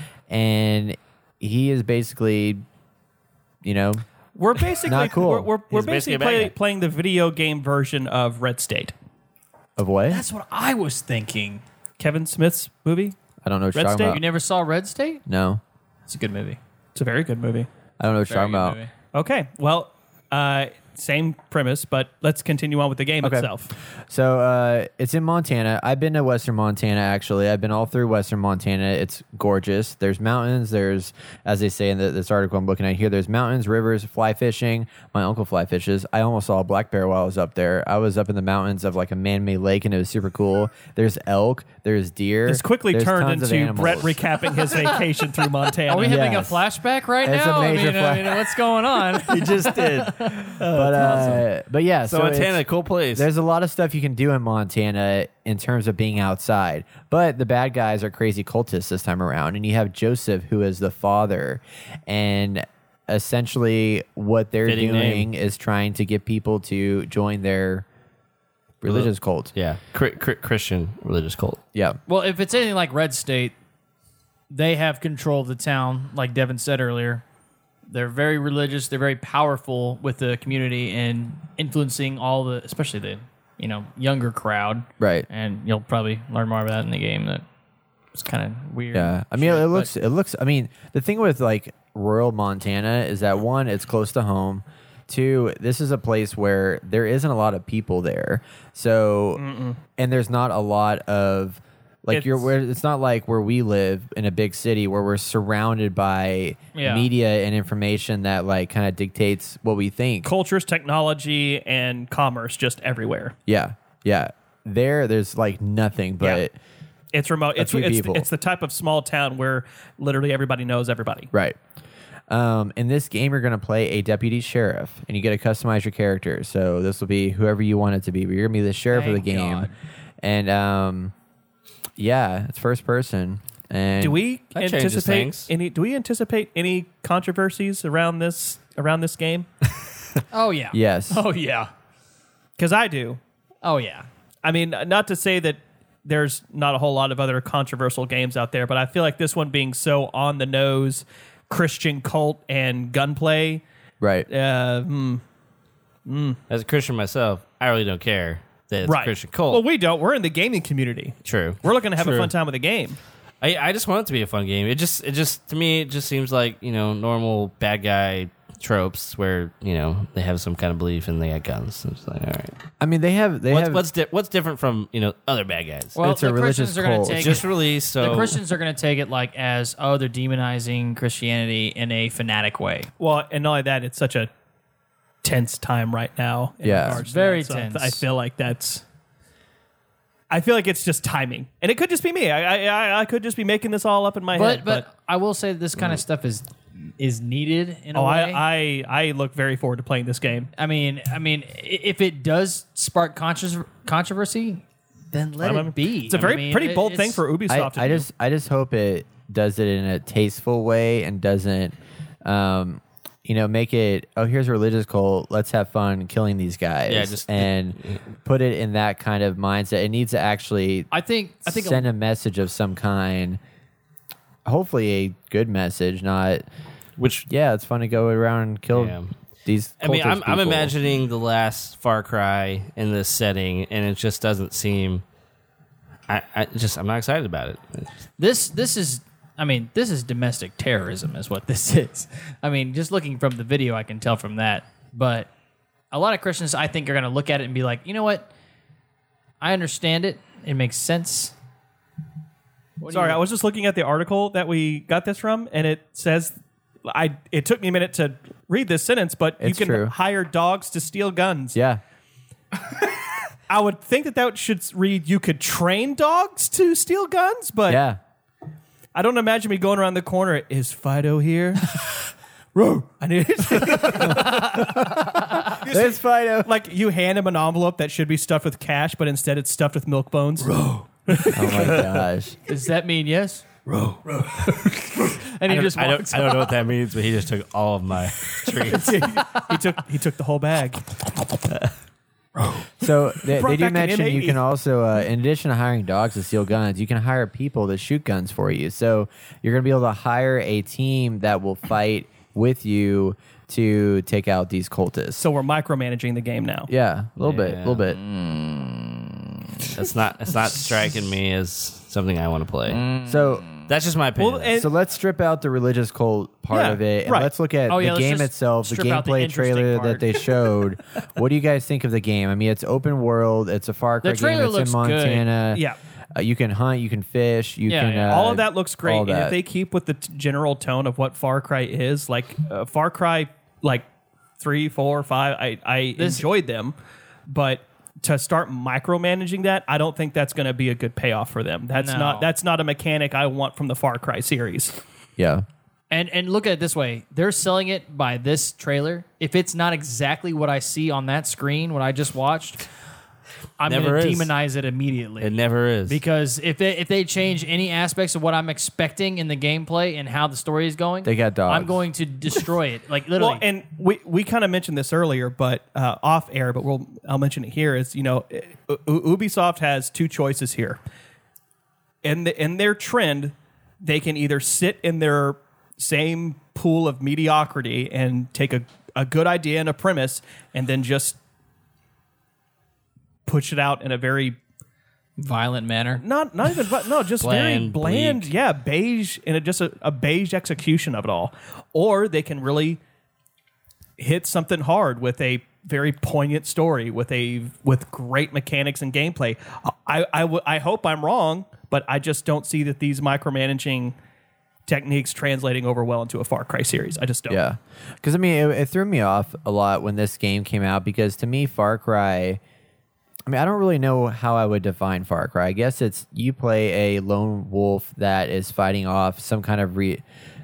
and he is basically, you know, We're basically Not cool. We're, we're, we're He's basically basically a bad play, guy. playing the video game version of Red State. of what? That's what I was thinking. Kevin Smith's movie. I don't know what you're Red talking State? about. You never saw Red State? No, It's a good movie. It's a very good movie. I don't know what you're Very talking good about. movie. Okay. Well, uh, same premise, but let's continue on with the game Okay. itself. So uh, it's in Montana. I've been to Western Montana, actually. I've been all through Western Montana. It's gorgeous. There's mountains. There's, as they say in the, this article I'm looking at here, there's mountains, rivers, fly fishing. My uncle fly fishes. I almost saw a black bear while I was up there. I was up in the mountains of like a man-made lake, and it was super cool. There's elk. There's deer. This quickly there's turned tons of into Brett animals. recapping his vacation through Montana. Are we having Yes. a flashback right It's a now? major I mean, I mean, what's going on? He just did. But, uh, but yeah, So, so, Montana, it's- cool place. There's a lot of stuff you can do in Montana in terms of being outside, but the bad guys are crazy cultists this time around. And you have Joseph, who is the father, and essentially what they're Fitting doing name. is trying to get people to join their religious cult. yeah, Cri- Cri- Christian religious cult. Yeah, Well, if it's anything like Red State, they have control of the town, like Devin said earlier. They're very religious. They're very powerful with the community and influencing all the, especially the, you know, younger crowd. right. And you'll probably learn more about that in the game. That it's kind of weird. Yeah, I mean, shit, it but- looks. It looks. I mean, the thing with like rural Montana is that one, it's close to home. Two, this is a place where there isn't a lot of people there. So, and there's not a lot of Like It's- you're where it's not like where we live in a big city where we're surrounded by Yeah. media and information that like kind of dictates what we think. Cultures, technology, and commerce just everywhere. Yeah. Yeah. There there's like nothing but Yeah. It's remote. It's few it's, people. it's the type of small town where literally everybody knows everybody. right. Um, in this game, you're going to play a deputy sheriff, and you get to customize your character. So this will be whoever you want it to be, but you're going to be the sheriff of the Thank game. God. And um, yeah, it's first person. And Do we That changes anticipate things. any? Do we anticipate any controversies around this around this game? Oh yeah. Yes. Oh yeah. Because I do. Oh yeah. I mean, not to say that there's not a whole lot of other controversial games out there, but I feel like this one being so on the nose, Christian cult and gunplay. Right. Uh, hmm, As a Christian myself, I really don't care that it's right. a Christian cult. Well, we don't. We're in the gaming community. True. We're looking to have True. a fun time with the game. I, I just want it to be a fun game. It just, it just, to me, it just seems like, you know, normal bad guy tropes where, you know, they have some kind of belief and they got guns. It's like, all right. I mean, they have they What's have what's, di- what's different from, you know, other bad guys? Well, It's a the religious Christians are going cult. to take Just it, released, so the Christians are going to take it like as oh they're demonizing Christianity in a fanatic way. Well, and not only that, it's such a tense time right now. in Yeah. regards to Very that. So tense. I feel like that's. I feel like it's just timing, and it could just be me. I I, I could just be making this all up in my But head. but I will say this kind of stuff is is needed in a oh, way. I, I I look very forward to playing this game. I mean, I mean, i- if it does spark contros- controversy, then let I mean, it be. It's a I very mean, pretty it- bold thing it's- for I, Ubisoft to I do. just I just hope it does it in a tasteful way and doesn't um you know make it oh here's a religious cult, let's have fun killing these guys. Yeah, just- and put it in that kind of mindset. It needs to actually I think. I think. send a message of some kind, hopefully a good message, not which yeah it's fun to go around and kill Yeah. these I mean, cultist I'm, I'm people. imagining the last Far Cry in this setting, and it just doesn't seem. I, I just I'm not excited about it. This this is I mean, this is domestic terrorism is what this is. I mean, just looking from the video I can tell from that. But a lot of Christians I think are going to look at it and be like, "You know what? I understand it. It makes sense." What do Sorry, you- I was just looking at the article that we got this from, and it says, "I." It took me a minute to read this sentence, but It's you can true. hire dogs to steal guns. yeah I would think that that should read, "You could train dogs to steal guns," but yeah I don't imagine me going around the corner. Is Fido here? Row. I need there's Fido. like you hand him an envelope that should be stuffed with cash, but instead it's stuffed with milk bones. Oh my gosh. Does that mean yes? Row. and he just I walks don't I don't know what that means, but he just took all of my treats. he took he took the whole bag. So they, Brought they do back an mention M you eighty. can also, uh, in addition to hiring dogs to steal guns, you can hire people to shoot guns for you. So you're going to be able to hire a team that will fight with you to take out these cultists. So we're micromanaging the game now. Yeah, a little bit, a Yeah. little bit. It's not it's not striking me as something I want to play. So That's just my opinion. Well, and- so let's strip out the religious cult part Yeah, of it, and right. let's look at Oh, yeah, the let's game just itself, the strip out the gameplay interesting trailer part. that they showed. What do you guys think of the game? I mean, it's open world. It's a Far Cry The game. trailer It's looks in good. Montana. Yeah. Uh, you can hunt. You can fish. You Yeah, can. yeah. Uh, all of that looks great, all and that. if they keep with the t- general tone of what Far Cry is, like uh, Far Cry, like three, four, five, I I This- enjoyed them, but to start micromanaging that, I don't think that's going to be a good payoff for them. That's No. not that's not a mechanic I want from the Far Cry series. Yeah. And and look at it this way: they're selling it by this trailer. If it's not exactly what I see on that screen, what I just watched, I'm going Never to is. demonize it immediately. it never is. Because if they if they change any aspects of what I'm expecting in the gameplay and how the story is going, They got dogs. I'm going to destroy it. Like literally. Well, and we, we kind of mentioned this earlier, but uh, off air. But we'll I'll mention it here. Is you know, U- U- Ubisoft has two choices here. In the in their trend, they can either sit in their same pool of mediocrity and take a a good idea and a premise, and then just push it out in a very violent manner. not not even but no just very Bland, bland bleak. yeah beige and a, just a, a beige execution of it all, or they can really hit something hard with a very poignant story with a with great mechanics and gameplay. I I, w- I hope I'm wrong, but I just don't see that these micromanaging techniques translating over well into a Far Cry series. I just don't. Yeah, because I mean, it, it threw me off a lot when this game came out because to me, Far Cry. I mean, I don't really know how I would define Far Cry. I guess it's you play a lone wolf that is fighting off some kind of re-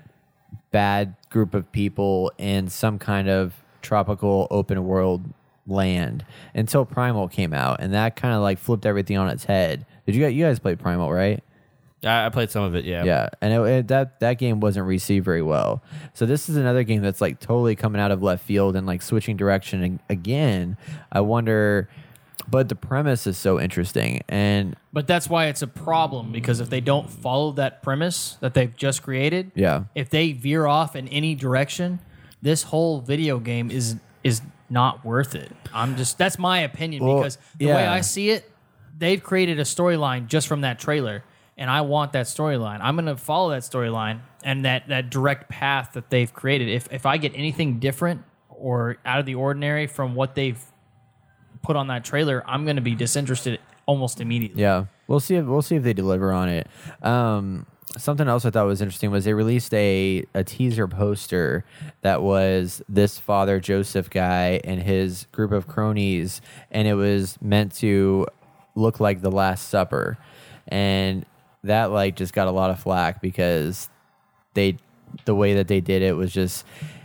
bad group of people in some kind of tropical open world land until Primal came out, and that kind of like flipped everything on its head. Did you guys, you guys play Primal, right? I, I played some of it. Yeah. Yeah, and it, it, that that game wasn't received very well. So this is another game that's like totally coming out of left field and like switching direction and again. I wonder, but the premise is so interesting, and But that's why it's a problem, because if they don't follow that premise that they've just created, yeah, if they veer off in any direction, this whole video game is is not worth it. I'm just that's my opinion Well, because the way yeah. I see it, they've created a storyline just from that trailer, and I want that storyline. I'm going to follow that storyline and that that direct path that they've created. If if I get anything different or out of the ordinary from what they've put on that trailer, I'm going to be disinterested almost immediately. yeah. We'll see if we'll see if they deliver on it. Um, something else I thought was interesting was they released a a teaser poster that was this Father Joseph guy and his group of cronies, and it was meant to look like the Last Supper, and that like just got a lot of flack because they the way that they did it was just,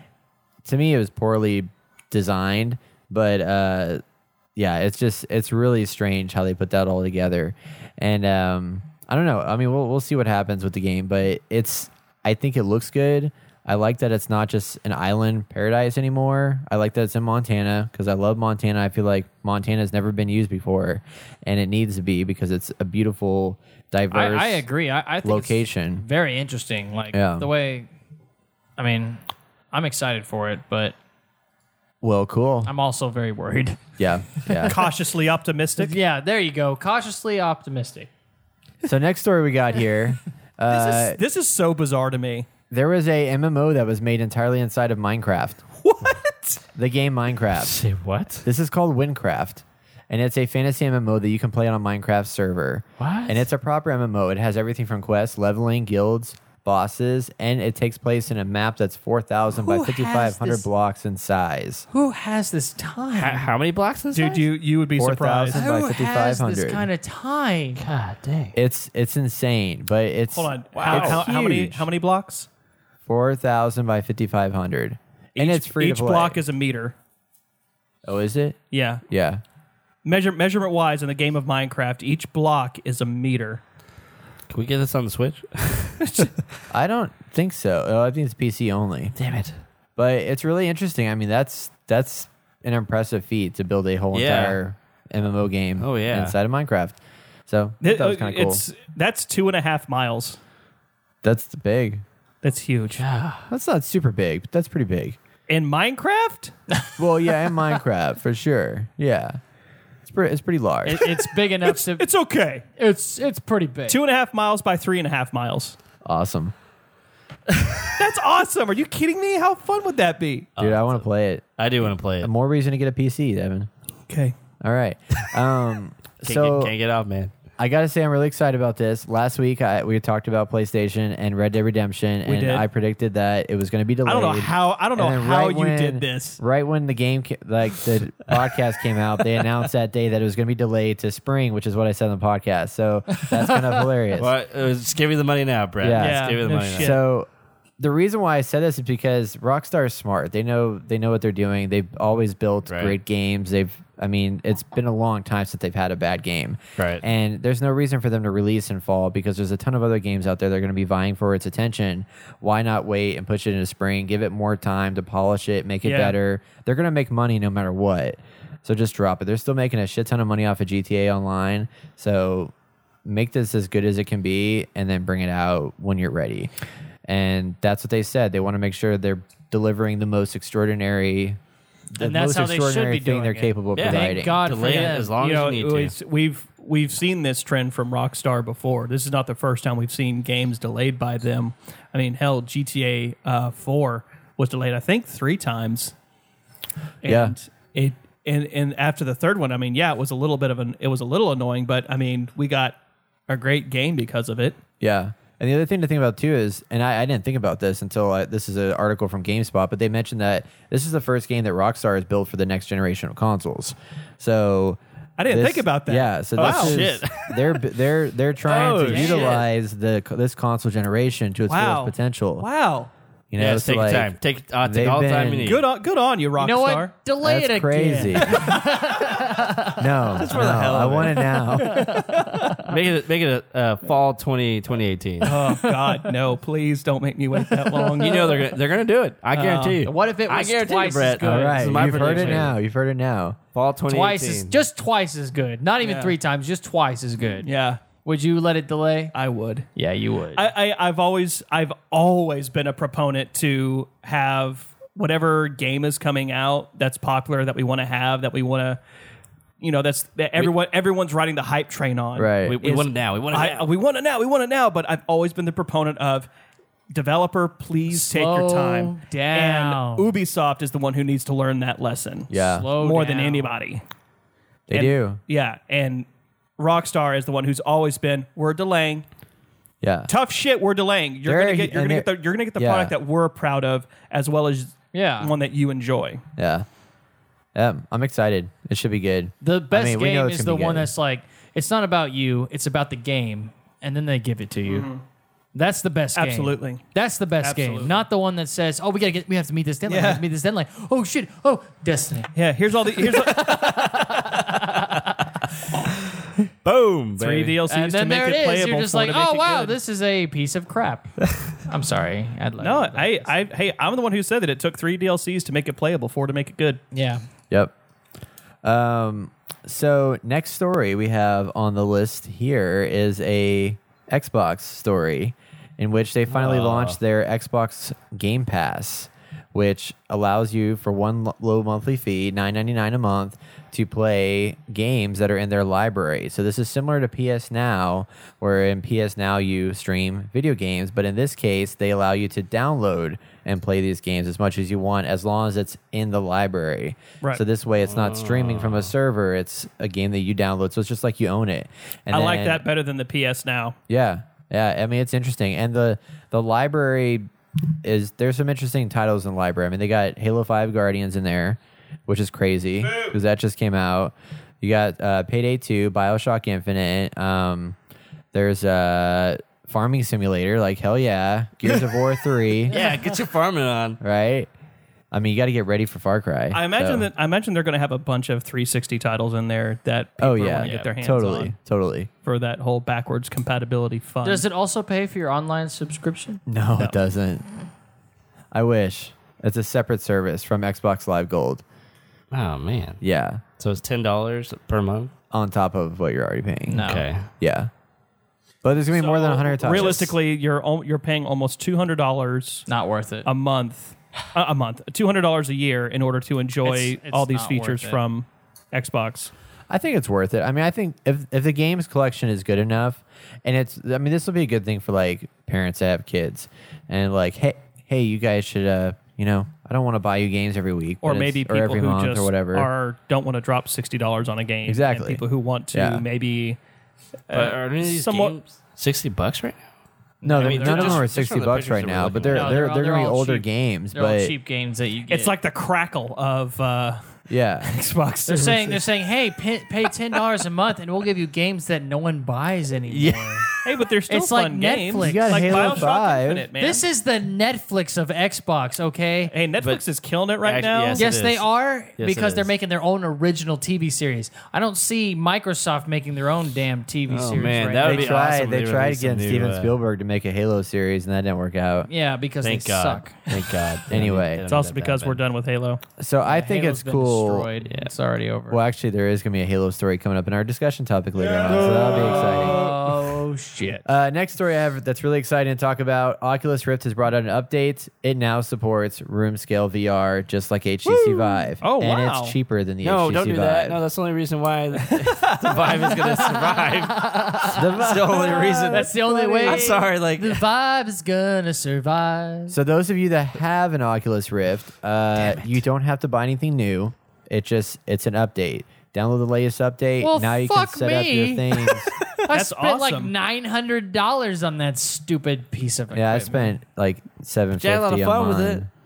to me, it was poorly designed, but uh yeah, it's just it's really strange how they put that all together. And um I don't know. I mean, we'll we'll see what happens with the game, but it's I think it looks good. I like that it's not just an island paradise anymore. I like that it's in Montana because I love Montana. I feel like Montana's never been used before, and it needs to be because it's a beautiful, diverse I, I agree. I, I think location. it's very interesting. Like Yeah. the way, I mean, I'm excited for it, but Well, cool. I'm also very worried. Yeah, yeah. Cautiously optimistic. Yeah, there you go. Cautiously optimistic. So next story we got here. Uh, This is, this is so bizarre to me. there was a M M O that was made entirely inside of Minecraft. What? The game Minecraft. Say what? This is called Windcraft, and it's a fantasy M M O that you can play on a Minecraft server. What? And it's a proper M M O. It has everything from quests, leveling, guilds, bosses, and it takes place in a map that's four thousand by Who has fifty-five hundred this- blocks in size. Who has this time? How, how many blocks is Dude, that? you you would be surprised. four thousand by Who has fifty-five hundred. this kind of time? God dang. It's it's insane, but it's Hold on. Wow. How, it's how, how many huge. how many blocks? four thousand by fifty-five hundred, and Each- it's free Each to play. block is a meter. Oh, is it? Yeah. Yeah. Measure measurement wise in the game of Minecraft, each block is a meter. Can we get this on the Switch? I don't think so. Oh, I think it's P C only. Damn it. But it's really interesting. I mean, that's that's an impressive feat to build a whole Yeah. entire M M O game Oh, yeah. inside of Minecraft. So I It- thought that was kind of cool. it's that's two and a half miles. That's big. That's huge. That's not super big, but that's pretty big. In Minecraft, Well, yeah, in Minecraft for sure. Yeah, it's pretty. It's pretty large. It, it's big enough it's, to. it's okay. It's it's pretty big. Two and a half miles by three and a half miles. Awesome, That's awesome. Are you kidding me? How fun would that be? dude. I want to play it. I do want to play it. More reason to get a P C, Devin. Okay. All right. Um, Can't, so get, can't get off, man. I gotta say, I'm really excited about this. Last week, I, we talked about PlayStation and Red Dead Redemption, We and did. I predicted that it was going to be delayed. I don't know how I don't know And then how right you when- did this. Right when the game, ca- like the podcast came out, they announced that day that it was going to be delayed to spring, which is what I said on the podcast. So that's kind of hilarious. Well, uh, just give me the money now, Brett. Yeah. Just give me the no money shit. now. So the reason why I said this is because Rockstar is smart. They know they know what they're doing. They've always built Right. great games. They've, I mean, it's been a long time since they've had a bad game. Right. And there's no reason for them to release in fall because there's a ton of other games out there that are going to be vying for its attention. Why not wait and push it into spring? Give it more time to polish it, make it Yeah. better. They're going to make money no matter what. So just drop it. They're still making a shit ton of money off of G T A Online. So make this as good as it can be and then bring it out when you're ready. And that's what they said. They want to make sure they're delivering the most extraordinary, the And that's most how they should extraordinary be thing doing they're it. capable of Yeah. Thank providing. God for Delay it them. as long You know, as you need to. it's- we've we've seen this trend from Rockstar before. This is not the first time we've seen games delayed by them. I mean, hell, G T A uh, four was delayed, I think, three times. And Yeah. it and and after the third one, I mean, yeah, it was a little bit of an, it was a little annoying, but I mean, we got a great game because of it. Yeah. And the other thing to think about too is, and I, I didn't think about this until I, this is an article from GameSpot, but they mentioned that this is the first game that Rockstar has built for the next generation of consoles. So I didn't this- think about that. Yeah, so Wow. this is, Shit. they're they're they're trying Oh, to shit. utilize the this console generation to its Wow. fullest potential. Wow. You know, Yeah, so take like, your time. Take uh, take they've all the time you been- need. Good on, good on you, Rockstar. You know what? Delay That's it again. crazy. no, for no, the hell I of want it now. Make it make it a uh, fall twenty eighteen. Oh God, no! Please don't make me wait that long. You know they're gonna, they're gonna do it. I guarantee you. What if it I was guarantee twice you, as Brett. good? All This right, is my you've heard it prediction. now. You've heard it now. Fall twenty eighteen. Twice as just twice as good. Not even Yeah. three times, just twice as good. Yeah, Would you let it delay? I would. Yeah, you would. I, I I've always I've always been a proponent to have whatever game is coming out that's popular that we want to have that we want to, you know, that's that everyone everyone's riding the hype train on. Right. We, we is- want it now. We want it I, now. we want it now. We want it now. But I've always been the proponent of developer, please take your Slow time. down. And Ubisoft is the one who needs to learn that lesson. Yeah, Slow more than down. anybody. they And- do. Yeah, and Rockstar is the one who's always been, we're delaying. Yeah, Tough shit, we're delaying. You're They're- gonna get you're and gonna get they're- the you're gonna get the yeah. product that we're proud of as well as Yeah. one that you enjoy. yeah, yeah. I'm excited. It should be good. The best mean, we know game it's is gonna the be one good. that's like, it's not about you, it's about the game, and then they give it to you. That's the best game. Absolutely. That's the best Absolutely. game. Not the one that says, oh, we gotta get we have to meet this deadline. We Yeah. have to meet this deadline. Oh shit. Oh, Destiny. Yeah, here's all the here's Boom. three baby. D L Cs And to then make there it it is. playable. You're just four like, to make oh it wow, good. this is a piece of crap. I'm sorry. I'd like No, it. I, I hey, I'm the one who said that it took three D L Cs to make it playable, four to make it good. Yeah. Yep. Um. So next story we have on the list here is a Xbox story, in which they finally launched their Xbox Game Pass, which allows you for one lo- low monthly fee, nine ninety-nine a month, to play games that are in their library. So this is similar to P S Now, where in P S Now you stream video games, but in this case they allow you to download and play these games as much as you want, as long as it's in the library. Right. So this way it's not streaming from a server; it's a game that you download. So it's just like you own it. And I like then- that better than the P S Now. yeah, yeah. I mean, it's interesting, and the the library is there's some interesting titles in the library. I mean, they got Halo five Guardians in there, which is crazy because that just came out. You got uh, Payday two, Bioshock Infinite. Um, there's a farming simulator, like hell yeah, Gears of War three, Yeah, get your farming on. right? I mean, you got to get ready for Far Cry. I imagine so- that I imagine they're going to have a bunch of three sixty titles in there that people Oh are yeah, want to get their hands totally, on totally. for that whole backwards compatibility fun. Does it also pay for your online subscription? No, No. it doesn't. I wish. It's a separate service from Xbox Live Gold. Oh man. Yeah. So it's ten dollars per month. On top of what you're already paying. No. Okay. Yeah. But there's going to be more than one hundred titles. Realistically, you're al- you're paying almost two hundred dollars Not worth it. a month, uh, a month, two hundred dollars a year in order to enjoy It's- it's all these not features worth it. from Xbox. I think it's worth it. I mean, I think if, if the games collection is good enough, and it's, I mean, this will be a good thing for like parents that have kids, and like, hey, hey, you guys should, uh, you know, I don't want to buy you games every week, Or but maybe it's- people every who month just or whatever. are don't want to drop sixty dollars on a game. Exactly. And people who want to Yeah. maybe But are any of these somewhat- games sixty bucks right now? No, I they're- mean, none they're of them just- are just from sixty the bucks pictures right that we're now, but looking they're at. No, they're they're all- they're, they're gonna be all older cheap. games. They're but all cheap games that you get. it's like the crackle of uh, yeah, Xbox. they're saying they're services. saying, hey, pay, pay ten dollars a month and we'll give you games that no one buys anymore. hey, but they're still It's like fun games. Netflix. You got like Halo Bioshock five. Infinite, man. This is the Netflix of Xbox, okay? hey, Netflix But- is killing it right Actu- now. yes. Yes, it they is. are Yes, because it they're is. making their own original T V series. I don't see Microsoft making their own damn T V Oh, series man, right that now. would they be tried. awesome if They they tried released some against new, Steven uh, Spielberg to make a Halo series, and that didn't work out. Yeah, because Thank they God. suck. Thank God. Anyway. It's also because we're done with Halo. So I think Halo's it's been cool. Destroyed. Yeah. It's already over. Well, actually, there is going to be a Halo story coming up in our discussion topic later on, so that'll be exciting. Oh shit! Uh, next story I have that's really exciting to talk about. Oculus Rift has brought out an update. It now supports room scale V R, just like H T C Vive. Oh, and wow. it's cheaper than the No, H T C don't do Vive. that. No, that's the only reason why the, the Vive is going to survive. The That's the only reason. That's the only way. I'm sorry. Like, The vibe is gonna survive. So those of you that have an Oculus Rift, uh, you don't have to buy anything new. It just it's an update. Download the latest update. Well, now you can fuck set up your me. things. I That's spent like awesome. nine hundred dollars on that stupid piece of equipment. Yeah, I spent like seven You had a lot fifty of on fun with mine. it.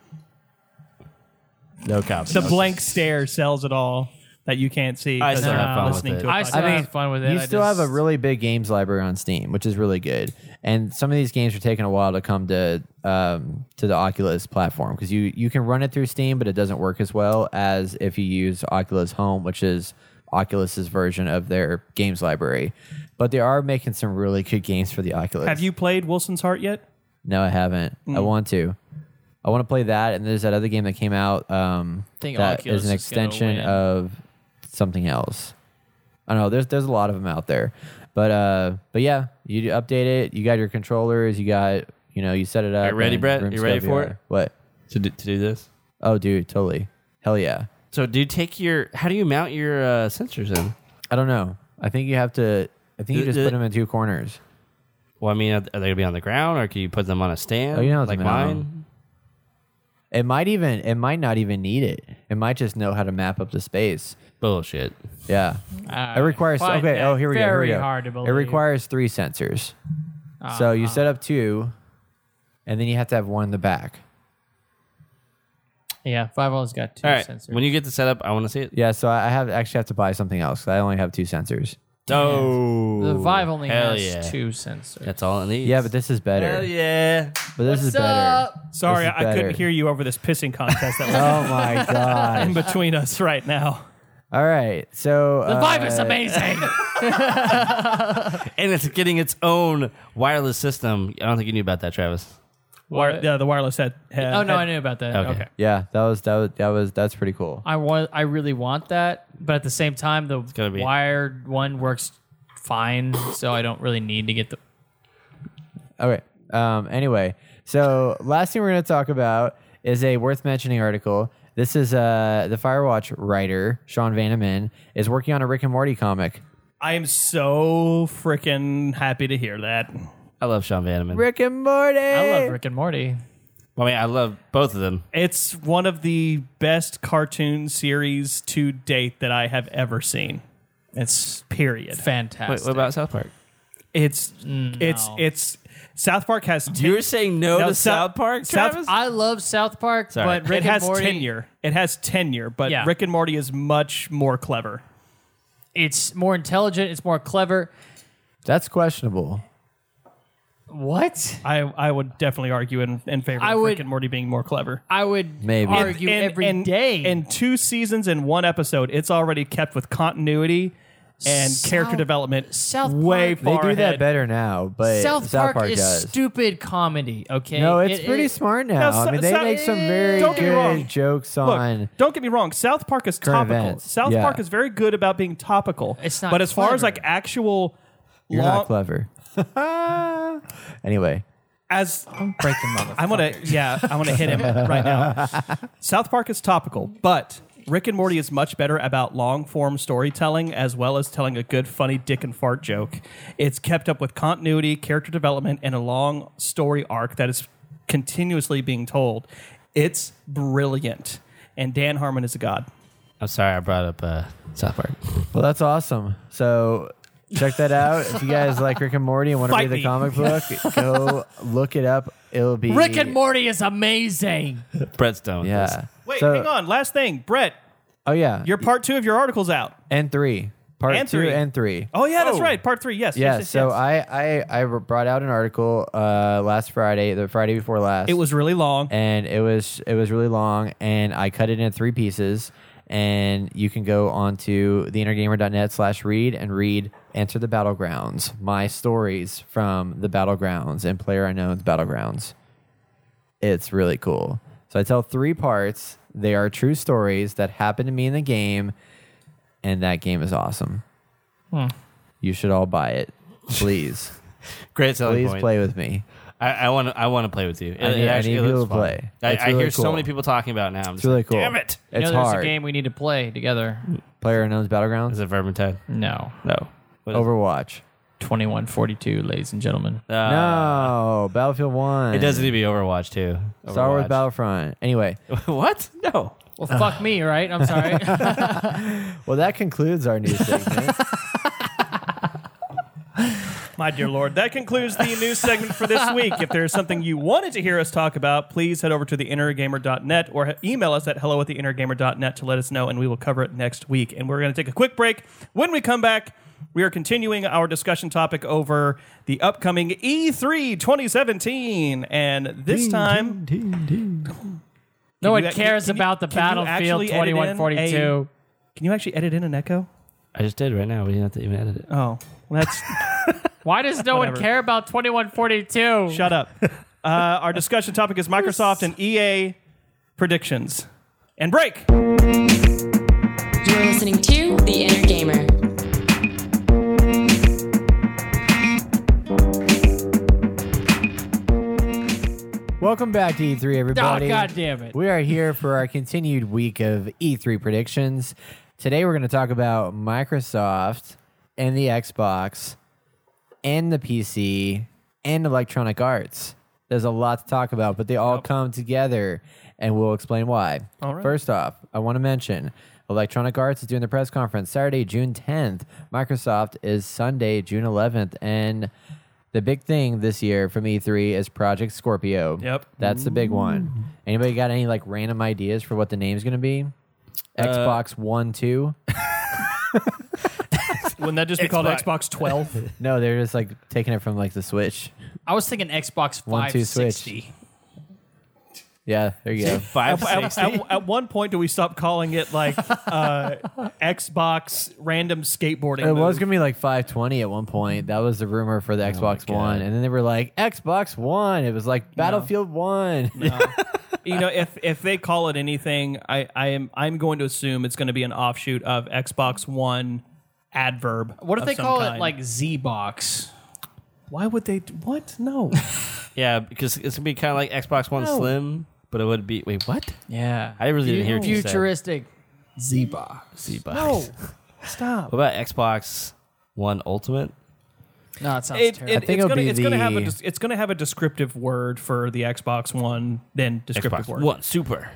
No cops. The blank stare sells it all that you can't see. I 'cause still you're have fun with listening it. to a I podcast. still I mean, have fun with it. You I still have a just- really big games library on Steam, which is really good. And some of these games are taking a while to come to um, to the Oculus platform because you you can run it through Steam, but it doesn't work as well as if you use Oculus Home, which is Oculus's version of their games library. But they are making some really good games for the Oculus. Have you played Wilson's Heart yet? No, I haven't. Mm. I want to. I want to play that, and there's that other game that came out um, think that Oculus is an is gonna extension win. of something else. I don't know. There's there's a lot of them out there, but uh, but yeah, you update it. You got your controllers. You got you know you set it up. you ready, and Brett? room You ready scope for V R. it? What? to do, to do this. Oh, dude, totally. Hell yeah. So, do you take your? How do you mount your uh, sensors in? I don't know. I think you have to. I think you Uh, just uh, put them in two corners. Well, I mean, are they gonna be on the ground, or can you put them on a stand? Oh, you know, like mount 'em. mine. It might even. It might not even need it. It might just know how to map up the space. Bullshit. Yeah. I It requires find okay. that Oh, here we go. Here we Very go. hard to believe. It requires three sensors. So you Uh-huh. set up two, and then you have to have one in the back. Yeah, Five O's got two All right. sensors. When you get the setup, I want to see it. Yeah. So I have actually have to buy something else. 'Cause I only have two sensors. Oh, the Vive only hell has yeah. two sensors. That's all it needs. Yeah, but this is better. Hell yeah. But this is better. Sorry, This is I couldn't better. hear you over this pissing contest that was Oh my in god! between us right now. All right. So The uh, Vive is amazing. And it's getting its own wireless system. I don't think you knew about that, Travis. Wire, yeah, the wireless head. head oh no, head- I knew about that. Okay. Okay. Yeah, that was that was that was that's pretty cool. I want. I really want that, but at the same time, the gonna be- wired one works fine, so I don't really need to get the. Okay. Um, anyway, so last thing we're going to talk about is a worth mentioning article. This is uh, the Firewatch writer, Sean Vanneman, is working on a Rick and Morty comic. I am so freaking happy to hear that. I love Sean Vanneman. Rick and Morty! I love Rick and Morty. I mean, I love both of them. It's one of the best cartoon series to date that I have ever seen. It's period. Fantastic. Wait, what about South Park? It's it's it's South Park has ten, You were saying no, No, to Sou- South Park, South- Travis? I love South Park, Sorry. but Rick it has and Morty. tenure. It has tenure, but Yeah. Rick and Morty is much more clever. It's more intelligent. It's more clever. That's questionable. What? I I would definitely argue in, in favor I of would- Rick and Morty being more clever. I would Maybe. argue In- every in, day. In two seasons and one episode, it's already kept with continuity and South- character development South way Park- They far do ahead. that better now, but South, Park, is does. stupid comedy. Okay, No, it's It- pretty it- smart now. Now, I mean, they Sou- make some very Don't get me wrong. good jokes Look, on. don't get me wrong. South Park is Current topical. events. South Yeah. Park is very good about being topical. It's not But as far as clever. like actual You're long, not clever. Anyway, as Break the mother. I'm gonna yeah, I'm gonna hit him right now. South Park is topical, but Rick and Morty is much better about long form storytelling as well as telling a good, funny dick and fart joke. It's kept up with continuity, character development, and a long story arc that is continuously being told. It's brilliant, and Dan Harmon is a god. I'm sorry I brought up uh, South Park. well, that's awesome. So check that out. If you guys like Rick and Morty and want to Fight read the me. comic book, go look it up. It'll be Rick and Morty is amazing. Brett Stone. Yeah. Wait, So- hang on. Last thing, Brett, Oh yeah. your part two of your article's out. and three. Part And two three. and three. Oh yeah, that's Oh. right. Part three. Yes. Yeah, yes, yes, so yes. I, I I brought out an article uh, last Friday, the Friday before last. it was really long. and it was it was really long, and I cut it in three pieces. And you can go on to theinnergamer.net slash read and read Enter the Battlegrounds, my stories from the Battlegrounds and PlayerUnknown's Battlegrounds. It's really cool. So I tell three parts. They are true stories that happened to me in the game, and that game is awesome. You should all buy it, please. Great selling Please point. play with me. I, I want to. I want to play with you. It, I need- it I actually need it looks people to fun. play. I, It's I really hear so cool. many people talking about it now. I'm It's just really like, cool. Damn it! You It's know, there's hard. a game we need to play together. PlayerUnknown's Battlegrounds. Is it Vermintide? No, No. What is Overwatch. twenty-one forty-two, ladies and gentlemen. it? Uh, No, Battlefield One. It does need to be Overwatch too. Star Wars Overwatch. Battlefront. Anyway, What? No. Well, fuck me, right? I'm sorry. Well, that concludes our news segment. My dear Lord, that concludes the news segment for this week. If there's something you wanted to hear us talk about, please head over to the inner gamer dot net or email us at hello at the inner gamer dot net to let us know, and we will cover it next week. And we're going to take a quick break. When we come back, we are continuing our discussion topic over the upcoming E three twenty seventeen. And this time, No one you- cares can you- about the can you Battlefield actually edit in twenty-one forty-two. can you actually edit in an echo? I just did right now. We didn't have to even edit it. Oh, well, that's... Why does no one Whatever. care about twenty-one forty-two? Shut up. Uh, our discussion topic is Microsoft and E A predictions. And break. You're listening to The Inner Gamer. Welcome back to E three, Oh, everybody. God damn it. We are here for our continued week of E three predictions. Today we're going to talk about Microsoft and the Xbox and the P C and Electronic Arts. There's a lot to talk about, but they all come together, and we'll explain why. All right. First off, I want to mention Electronic Arts is doing the press conference Saturday, June tenth. Microsoft is Sunday, June eleventh, and the big thing this year from E three is Project Scorpio. Yep. That's the big one. Anybody got any like random ideas for what the name's going to be? Xbox One, two? Wouldn't that just be called Xbox twelve? No, they're just like taking it from like the Switch. I was thinking Xbox One, two, five sixty. Switch. Yeah, there you go. Five At, sixty. at- at one point, do we stop calling it like uh, Xbox random skateboarding? It was move? going to be like five twenty at one point. That was the rumor for the Xbox God. One. And then they were like, Xbox One. It was like Battlefield One. You know, if if they call it anything, I, I am I'm going to assume it's going to be an offshoot of Xbox One adverb. What if of they some call kind. it like Z-Box? Why would they? Do, what? No. Yeah, because it's gonna be kind of like Xbox One No. Slim, but it would be. Wait, what? Yeah. I really didn't hear what you said. Futuristic Z-Box. Z-Box. No. Stop. What about Xbox One Ultimate? No, it sounds It, terrible. it, think it's it'll gonna be it's gonna have a the- des- it's gonna have a descriptive word for the Xbox One, then descriptive Xbox word. One Super.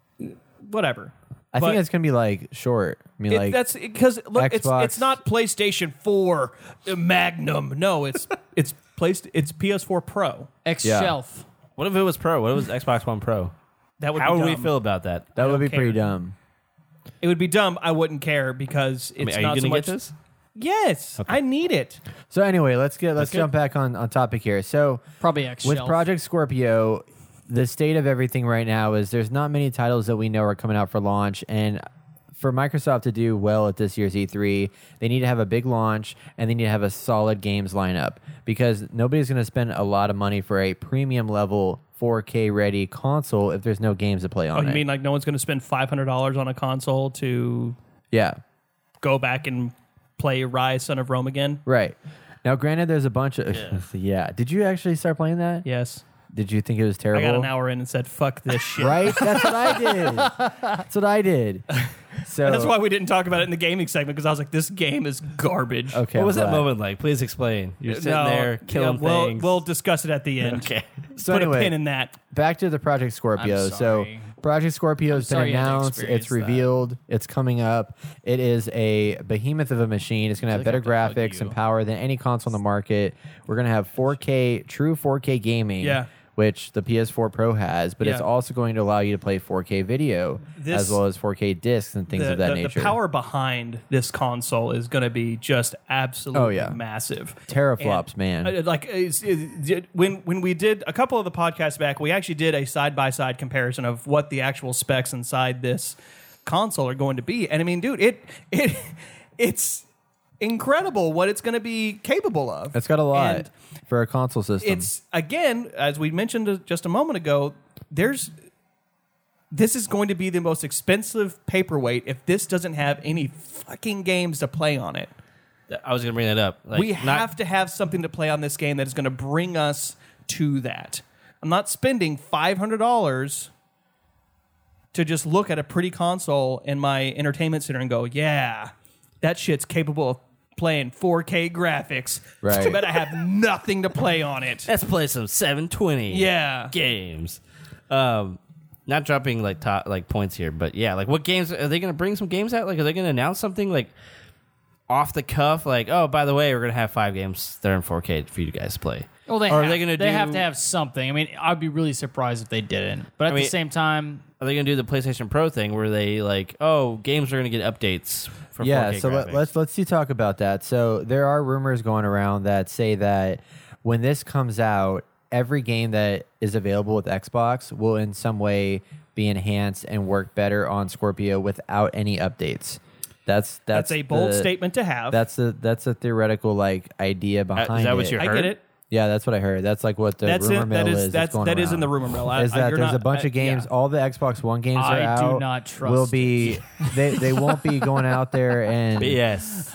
Whatever. I But- think it's going to be like short. I mean, It, like, that's because look, it's Xbox- it's not PlayStation four Magnum. No, it's it's placed. It's P S four Pro. X Yeah. shelf. What if it was Pro? What if it was Xbox One Pro? That would How be would we dumb. feel about that? that would don't be pretty care. dumb. It would be dumb. I wouldn't care because it's I mean, are not you so gonna much. get this? Yes, I need it. So anyway, let's get let's good. jump back on, on topic here. So Probably X with shelf. Project Scorpio, the state of everything right now is there's not many titles that we know are coming out for launch, and for Microsoft to do well at this year's E three, they need to have a big launch and they need to have a solid games lineup because nobody's going to spend a lot of money for a premium level four K ready console if there's no games to play Oh, on you it. mean like no one's going to spend five hundred dollars on a console to Yeah, go back and play Rise: Son of Rome again? right. Now, granted, there's a bunch of yeah. Did you actually start playing that? Yes. Did you think it was I terrible? got an hour in and said, "Fuck this shit." Right? That's what I did. That's what I did. So That's why we didn't talk about it in the gaming segment because I was like, "This game is garbage." Okay. What I'm was that glad. moment like? Please explain. You're sitting No, there yeah, killing we'll, things. We'll discuss it at the end. okay. So Put anyway, a pin in that. back to the Project Scorpio. I'm So sorry. Project Scorpio has been sorry you had to announced. experience It's that. revealed. It's coming up. It is a behemoth of a machine. It's going to have feel better like I have to hug graphics you. and power than any console on the market. We're going to have four K, true four K gaming. Yeah. Which the P S four Pro has, but it's Yeah. also going to allow you to play four K video This- as well as four K discs and things The, of that the- the nature. power behind this console is going to be just absolutely Oh, yeah. massive. Teraflops, And, man. uh, Like it's, it, when when we did a couple of the podcasts back, we actually did a side by side comparison of what the actual specs inside this console are going to be. And I mean, dude, it it it's incredible what it's going to be capable of. It's got a lot And for a console system. it's again, as we mentioned just a moment ago, there's this is going to be the most expensive paperweight if this doesn't have any fucking games to play on it. I was gonna bring that up. Like, we not- have to have something to play on this game that is going to bring us to that. I'm not spending five hundred dollars to just look at a pretty console in my entertainment center and go, yeah, that shit's capable of playing four K graphics. Right. It's too bad I have nothing to play on it. Let's play some seven twenty. Yeah. Games. Um, not dropping like top like points here, but yeah, like what games are they going to bring some games out? Like, are they going to announce something like off the cuff? Like, oh, by the way, we're going to have five games that are in four K for you guys to play. Well, they Or are have, they gonna they do- have to have something. I mean, I'd be really surprised if they didn't. But at I mean- the same time, Are they going to do the PlayStation Pro thing where they like, oh, games are going to get updates for yeah, four K so let, graphics? let's let's see talk about that. So there are rumors going around that say that when this comes out, every game that is available with Xbox will in some way be enhanced and work better on Scorpio without any updates. That's that's, That's a bold the- statement to have. That's a that's a theoretical like idea behind Uh, is that it. what you I heard? get it. Yeah, that's what I heard. That's like what the That's rumor it. mill That is- is. that's- going that is around. in the rumor mill. I- Is I- that you're there's not- a bunch I- of games. yeah. All the Xbox One games I are do out. not trust Will it. be they they won't be going out there and B S.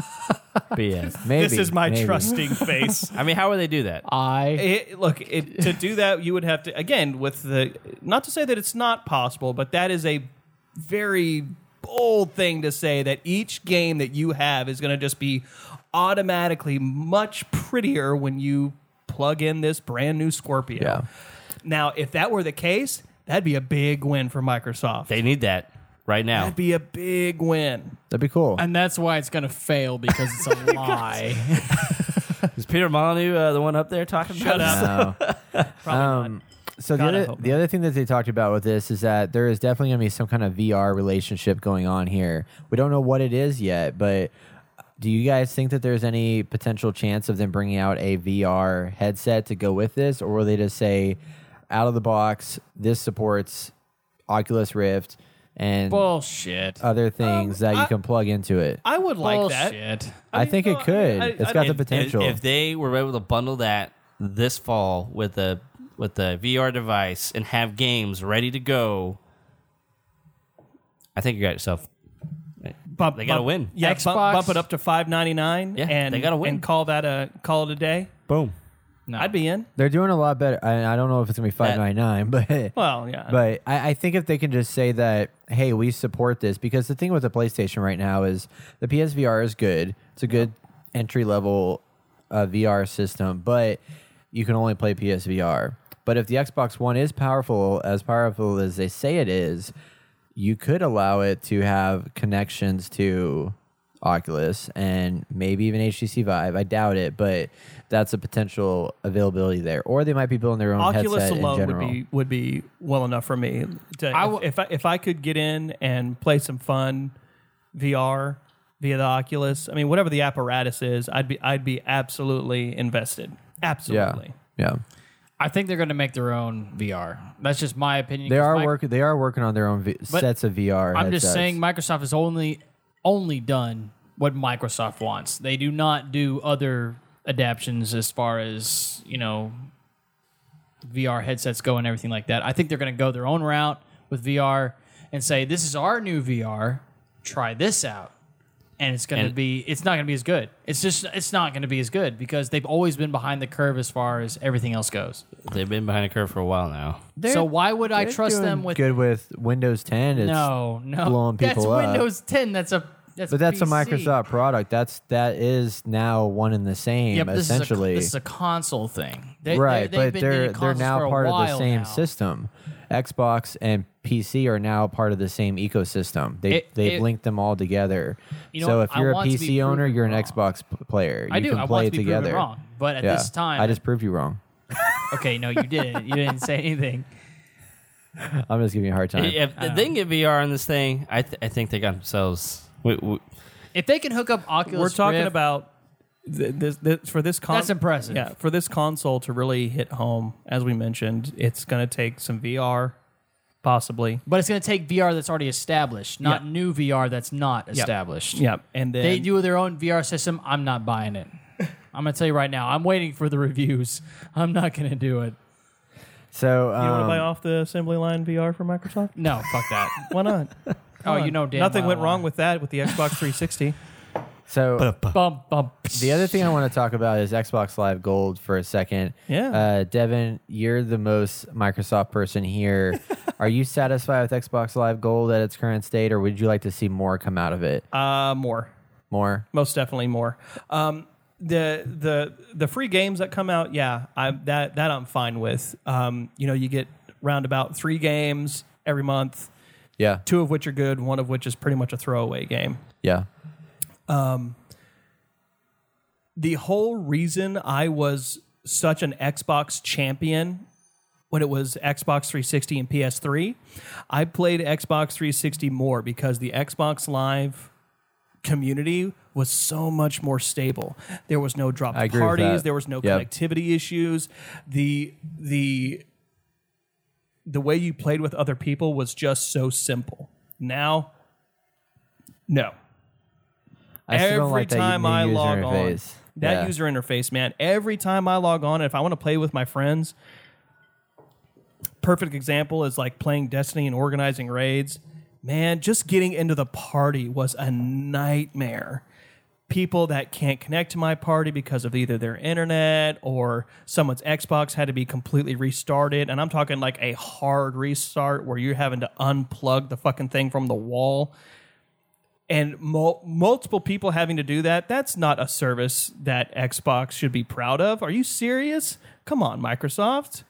B S. maybe This is my maybe. trusting face. I mean, how would they do that? I It, look, it, to do that, you would have to again with the. Not to say that it's not possible, but that is a very bold thing to say that each game that you have is going to just be automatically much prettier when you plug in this brand new Scorpio. Yeah. Now, if that were the case, that'd be a big win for Microsoft. They need that right now. That'd be a big win. That'd be cool. and that's why it's going to fail because it's a lie. Is Peter Molyneux uh, the one up there talking Shut about up. No. Probably Um, not. So the God, I other, hope the other thing that they talked about with this is that there is definitely going to be some kind of V R relationship going on here. We don't know what it is yet, but do you guys think that there's any potential chance of them bringing out a V R headset to go with this, or will they just say out of the box, this supports Oculus Rift and Bullshit. other things that you I- can plug into it? I would like that. Bullshit. I, think no, it could. I- I- it's I- got the if- potential. If, if they were able to bundle that this fall with the with the V R device and have games ready to go, I think you got yourself. Bump, They gotta bump- win. Yeah, Xbox- bump, bump it up to five ninety nine. Yeah, and they gotta win. and call that a call it a day. Boom. No. I'd be in. They're doing a lot better. I, I don't know if it's gonna be five ninety nine, but Well, yeah, But I, I think if they can just say that, hey, we support this, because the thing with the PlayStation right now is the P S V R is good. It's a good entry level uh, V R system, but you can only play P S V R. But if the Xbox One is powerful, as powerful as they say it is, you could allow it to have connections to Oculus and maybe even H T C Vive. I doubt it, but that's a potential availability there. Or they might be building their own Oculus headset in alone would general. be would be well enough for me. To, I w- if, if I, if I could get in and play some fun V R via the Oculus, I mean, whatever the apparatus is, I'd be I'd be absolutely invested. Absolutely. Yeah. Yeah. I think they're going to make their own V R. That's just my opinion. They 'cause are Mi- working. They are working on their own v- But sets of V R. I'm just headsets. saying Microsoft has only only done what Microsoft wants. They do not do other adaptions as far as, you know, V R headsets go and everything like that. I think they're going to go their own route with V R and say, this is our new V R. Try this out. And it's going to And- be, it's not going to be as good. It's just, it's not going to be as good because they've always been behind the curve as far as everything else goes. They've been behind the curve for a while now. So why would I They're trust doing them with good with Windows ten? It's, no, no. blowing people that's up. Windows ten. That's a that's but that's a P C. Microsoft product. That's that is now one and the same. Yeah, but this essentially, is a, this is a console thing, they, right? They, they've but been they're doing they're consoles now for a part of the while same now. system. Xbox and P C are now part of the same ecosystem. They It- they've it- linked them all together. You know so what? if I you're a want to P be C owner, proven you're an wrong. Xbox p- player. I you do. can I play want to be together. proven wrong, but at yeah, this time, I just proved you wrong. okay. No, you didn't. You didn't say anything. I'm just giving you a hard time. If they can get V R on this thing, I th- I think they got themselves. We, we, If they can hook up Oculus, We're talking Rift, about th- this, this for this console. That's impressive. Yeah, for this console to really hit home, as we mentioned, it's going to take some V R, possibly. but it's going to take V R that's already established, not Yeah. new V R that's not established. Yeah, and then They do their own V R system. I'm not buying it. I'm going to tell you right now. I'm waiting for the reviews. I'm not going to do it. so You want to um, buy off the assembly line V R for Microsoft? No, fuck that. Why not? Oh, you know damn Nothing well went why. wrong with that with the Xbox three sixty. so Bump, bump. the other thing I want to talk about is Xbox Live Gold for a second. Yeah. Uh, Devin, you're the most Microsoft person here. Are you satisfied with Xbox Live Gold at its current state, or would you like to see more come out of it? Uh, more, More? most definitely more. Um, the the the free games that come out, yeah, I that that I'm fine with. Um, you know, you get round about three games every month, Yeah. two of which are good, one of which is pretty much a throwaway game. Yeah. The whole reason I was such an Xbox champion when it was Xbox three sixty and P S three, I played Xbox three sixty more because the Xbox Live community was so much more stable. There was no drop I agree with parties, that. there was no Yep. connectivity issues. The the the way you played with other people was just so simple. Now, no. I still Every don't like that time new I user log interface. on, that Yeah. user interface, man, every time I log on, if I want to play with my friends, perfect example is like playing Destiny and organizing raids. Man, just getting into the party was a nightmare. People that can't connect to my party because of either their internet or someone's Xbox had to be completely restarted. And I'm talking like a hard restart where you're having to unplug the fucking thing from the wall. And mul- multiple people having to do that, that's not a service that Xbox should be proud of. Are you serious? Come on, Microsoft.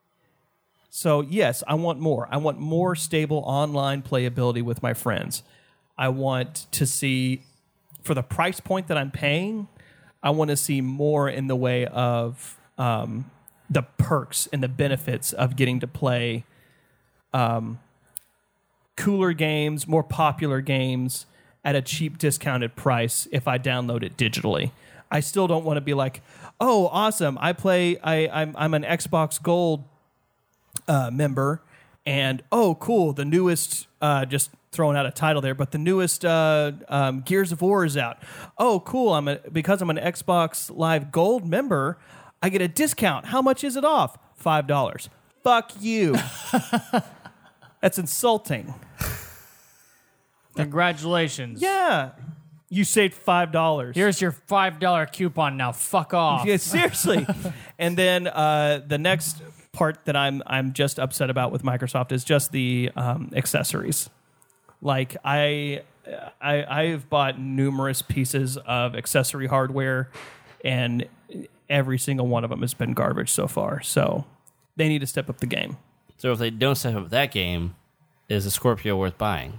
So, yes, I want more. I want more stable online playability with my friends. I want to see, for the price point that I'm paying, I want to see more in the way of um, the perks and the benefits of getting to play um, cooler games, more popular games at a cheap discounted price if I download it digitally. I still don't want to be like, oh, awesome, I play, I, I'm, I'm an Xbox Gold uh, member, and oh, cool, the newest, uh, just throwing out a title there, but the newest uh, um, Gears of War is out. Oh, cool, I'm a, because I'm an Xbox Live Gold member, I get a discount. How much is it off? five dollars. Fuck you. That's insulting. Congratulations. Yeah. You saved five dollars. Here's your five dollar coupon now. Fuck off. Yeah, seriously. And then uh, the next part that I'm I'm just upset about with Microsoft is just the um, accessories. Like I, I I've bought numerous pieces of accessory hardware, and every single one of them has been garbage so far. So they need to step up the game. So if they don't step up that game, is a Scorpio worth buying?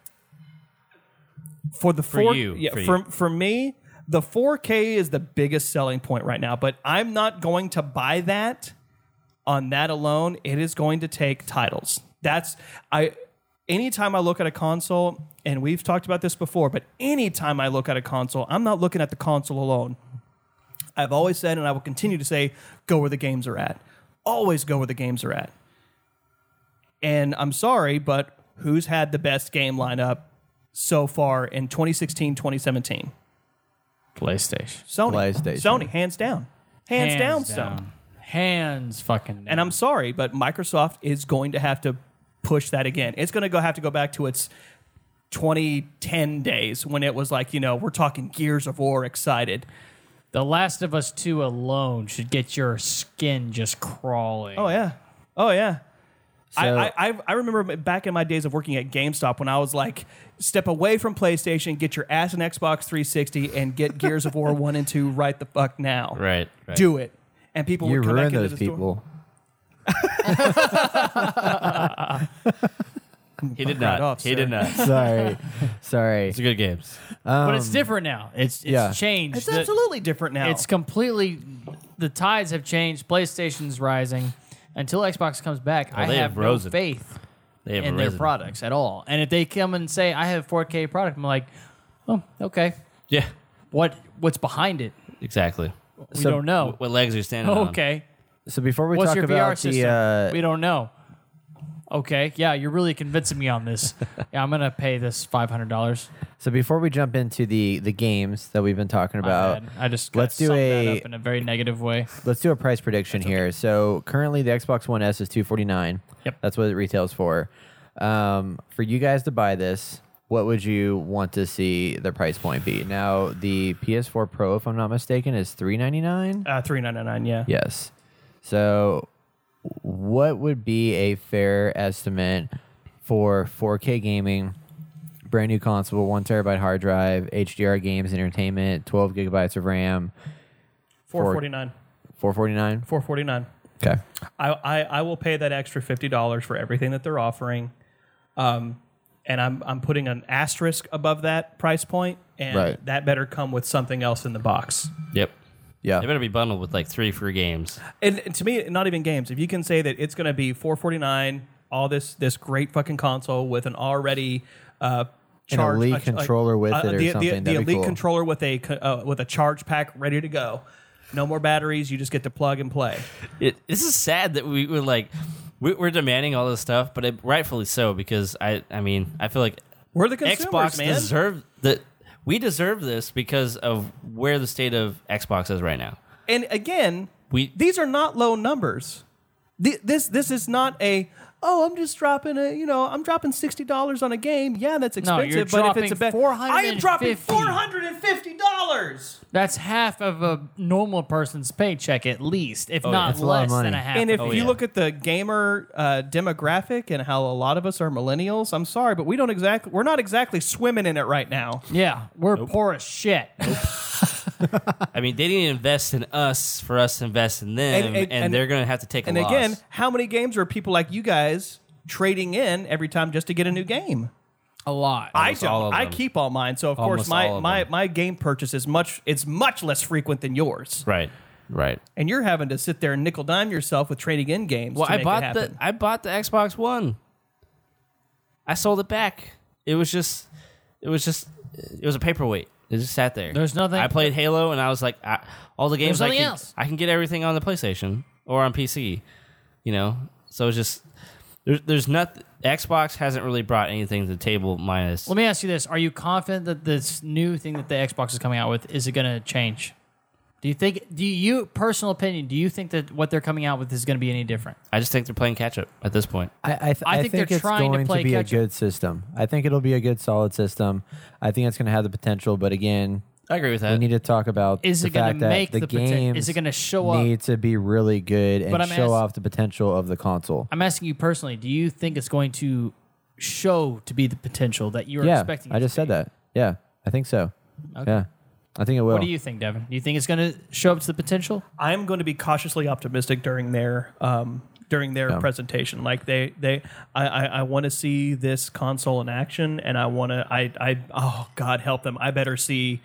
For the For four, you, yeah, for for, you. for me, the four K is the biggest selling point right now. But I'm not going to buy that on that alone. It is going to take titles. That's I. Anytime I look at a console, and we've talked about this before, but anytime I look at a console, I'm not looking at the console alone. I've always said, and I will continue to say, go where the games are at. Always go where the games are at. And I'm sorry, but who's had the best game lineup so far in twenty sixteen, twenty seventeen? PlayStation. Sony. PlayStation. Sony, hands down. Hands, down, Sony. Hands fucking down. And I'm sorry, but Microsoft is going to have to push that again. It's going to go have to go back to its twenty ten days when it was like, you know, we're talking Gears of War excited. The Last of Us two alone should get your skin just crawling. Oh, yeah. Oh, yeah. So- I, I I I remember back in my days of working at GameStop when I was like, step away from PlayStation, get your ass an Xbox three sixty, and get Gears of War one and two right the fuck now. Right. right. Do it. And people You would come back ruin into those the store. people. He did Right not. off, he sir. did not. Sorry. Sorry. It's good games. but it's different now. It's it's yeah. changed. It's The- absolutely different now. It's completely. The tides have changed. PlayStation's rising. Until Xbox comes back, I they have have no risen. faith They have in their risen. products at all. And if they come and say I have a four K product, I'm like, oh, okay. Yeah. What what's behind it? Exactly. We So- don't know. What legs are you standing Oh, on? okay. So before we What's talk your about V R the system? uh, we don't know. Okay, yeah, you're really convincing me on this. Yeah, I'm gonna pay this five hundred dollars. so before we jump into the the games that we've been talking about, I just let's do summed a- that up in a very negative way. let's do a price prediction here. So currently the Xbox One S is two forty-nine. Yep. That's what it retails for. Um, for you guys to buy this, what would you want to see the price point be? Now the P S four Pro, if I'm not mistaken, is three ninety-nine. uh, three ninety-nine, yeah. Yes. So what would be a fair estimate for four K gaming, brand new console, one terabyte hard drive, H D R games, entertainment, twelve gigabytes of RAM, four forty-nine. four forty-nine? four forty-nine. Okay. I, I, I will pay that extra fifty dollars for everything that they're offering. Um, and I'm I'm putting an asterisk above that price point, and Right. that better come with something else in the box. Yep. Yeah. They better be bundled with like three free games. And, and to me, not even games. If you can say that it's going to be four forty-nine, all this this great fucking console with an already uh, An charge, elite uh, controller with it or the, something, The, the that'd be elite cool. controller with a co- uh, with a charge pack ready to go. No more batteries. You just get to plug and play. It, this is sad that we were like, we, we're demanding all this stuff, but it, rightfully so, because I, I mean, I feel like We're the consumers, Xbox man. deserve that. We deserve this because of where the state of Xbox is right now. And again, We- these are not low numbers. Th- This this is not a oh I'm just dropping a you know I'm dropping sixty dollars on a game. Yeah, that's No, expensive. you're but if it's a bet, dropping I am dropping four four hundred hundred and fifty dollars. That's half of a normal person's paycheck, at least, if yeah. not That's a lot of less than money. a half. And if of Oh, you yeah. look at the gamer uh, demographic and how a lot of us are millennials, I'm sorry, but we don't exactly we're not exactly swimming in it right now. yeah, we're poor as shit. I mean, they didn't invest in us for us to invest in them, And- and, and- and- they're going to have to take a And loss. again, how many games are people like you guys trading in every time just to get a new game? A lot. I Almost all don't. of I them. keep all mine, so of Almost course my all of my, them. my game purchase is much it's much less frequent than yours. right, right. And you're having to sit there and nickel dime yourself with trading in games. Well, to I make bought it the happen. I bought the Xbox One. I sold it back. It was just, it was just, it was a paperweight. It just sat there. There's nothing- I played Halo, and I was like, I, all the games There's I nothing can, else. I can get everything on the PlayStation or on P C. You know, so it's just there's there's not Xbox hasn't really brought anything to the table minus. Let me ask you this: are you confident that this new thing that the Xbox is coming out with is it going to change? Do you think? Do you personal opinion? Do you think that what they're coming out with is going to be any different? I just think they're playing catch up at this point. I, I, th- I I think think, they're it's trying to going to, play be a catch up. good system. I think it'll be a good, solid system. I think it's going to have the potential, but again, I agree with that. we need to talk about Is the it going fact to make that the, the poten- games Is it going to show up? need to be really good and But I'm show ask- off the potential of the console. I'm asking you personally. Do you think it's going to show to be the potential that you're Yeah, expecting? it I just to said be? that. Yeah, I think so. Okay. Yeah, I think it will. What do you think, Devin? Do you think it's going to show up to the potential? I'm going to be cautiously optimistic during their um, during their Yeah. presentation. Like they they I I, I want to see this console in action, and I want to I I oh God help them. I better see.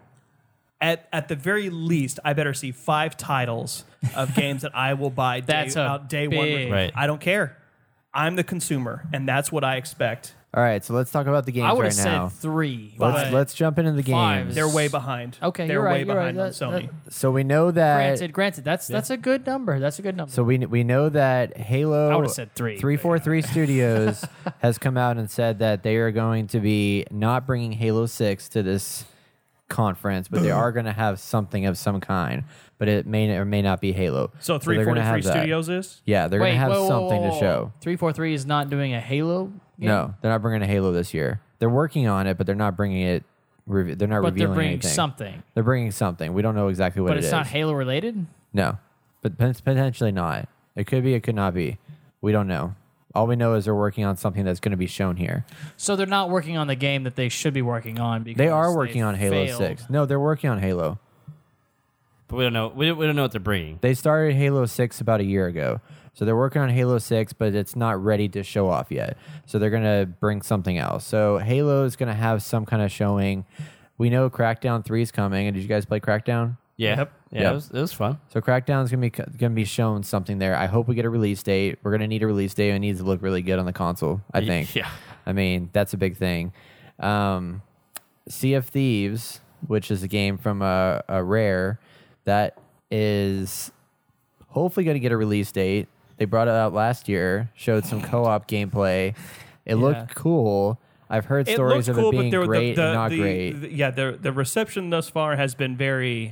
At, at the very least, I better see five titles of games that I will buy day, That's a out day big- one. Right. I don't care. I'm the consumer, and that's what I expect. All right, so let's talk about the games I would right have now. said three. Let's but let's jump into the Five games. is- They're way behind. Okay, they're you're way right, you're behind right. on That- Sony. So we know that. granted, granted, that's that's a good number. That's a good number. So we we know that Halo. I would've said three, Three but four three Studios has come out and said that they are going to be not bringing Halo Six to this conference, but they are going to have something of some kind. But it may or may not be Halo. So they're gonna three forty-three have that. Studios is. Yeah, they're going to have something to show. Three four three is not doing a Halo game? No, they're not bringing a Halo this year. They're working on it, but they're not bringing it. Re- they're not but they're revealing bringing anything. something. They're bringing something. We don't know exactly what But it it's is. not Halo related? No, but pot- potentially not. It could be. It could not be. We don't know. All we know is they're working on something that's going to be shown here. So they're not working on the game that they should be working on because They are working on Halo failed. Six. No, they're working on Halo. But we don't know. We, we don't know what they're bringing. They started Halo Six about a year ago, so they're working on Halo Six, but it's not ready to show off yet. So they're going to bring something else. So Halo is going to have some kind of showing. We know Crackdown Three is coming. And did you guys play Crackdown? Yeah, Yep. yeah, Yep. It, was, it was fun. So Crackdown's gonna be gonna be shown something there. I hope we get a release date. We're gonna need a release date. It needs to look really good on the console. I Y- think. yeah. I mean that's a big thing. Um, Sea of Thieves, which is a game from a, a Rare, that is hopefully gonna get a release date. They brought it out last year. Showed some co-op gameplay. It looked cool. I've heard It stories looks of cool, it but being there, great the, the, and not the, great. the- yeah, the the reception thus far has been very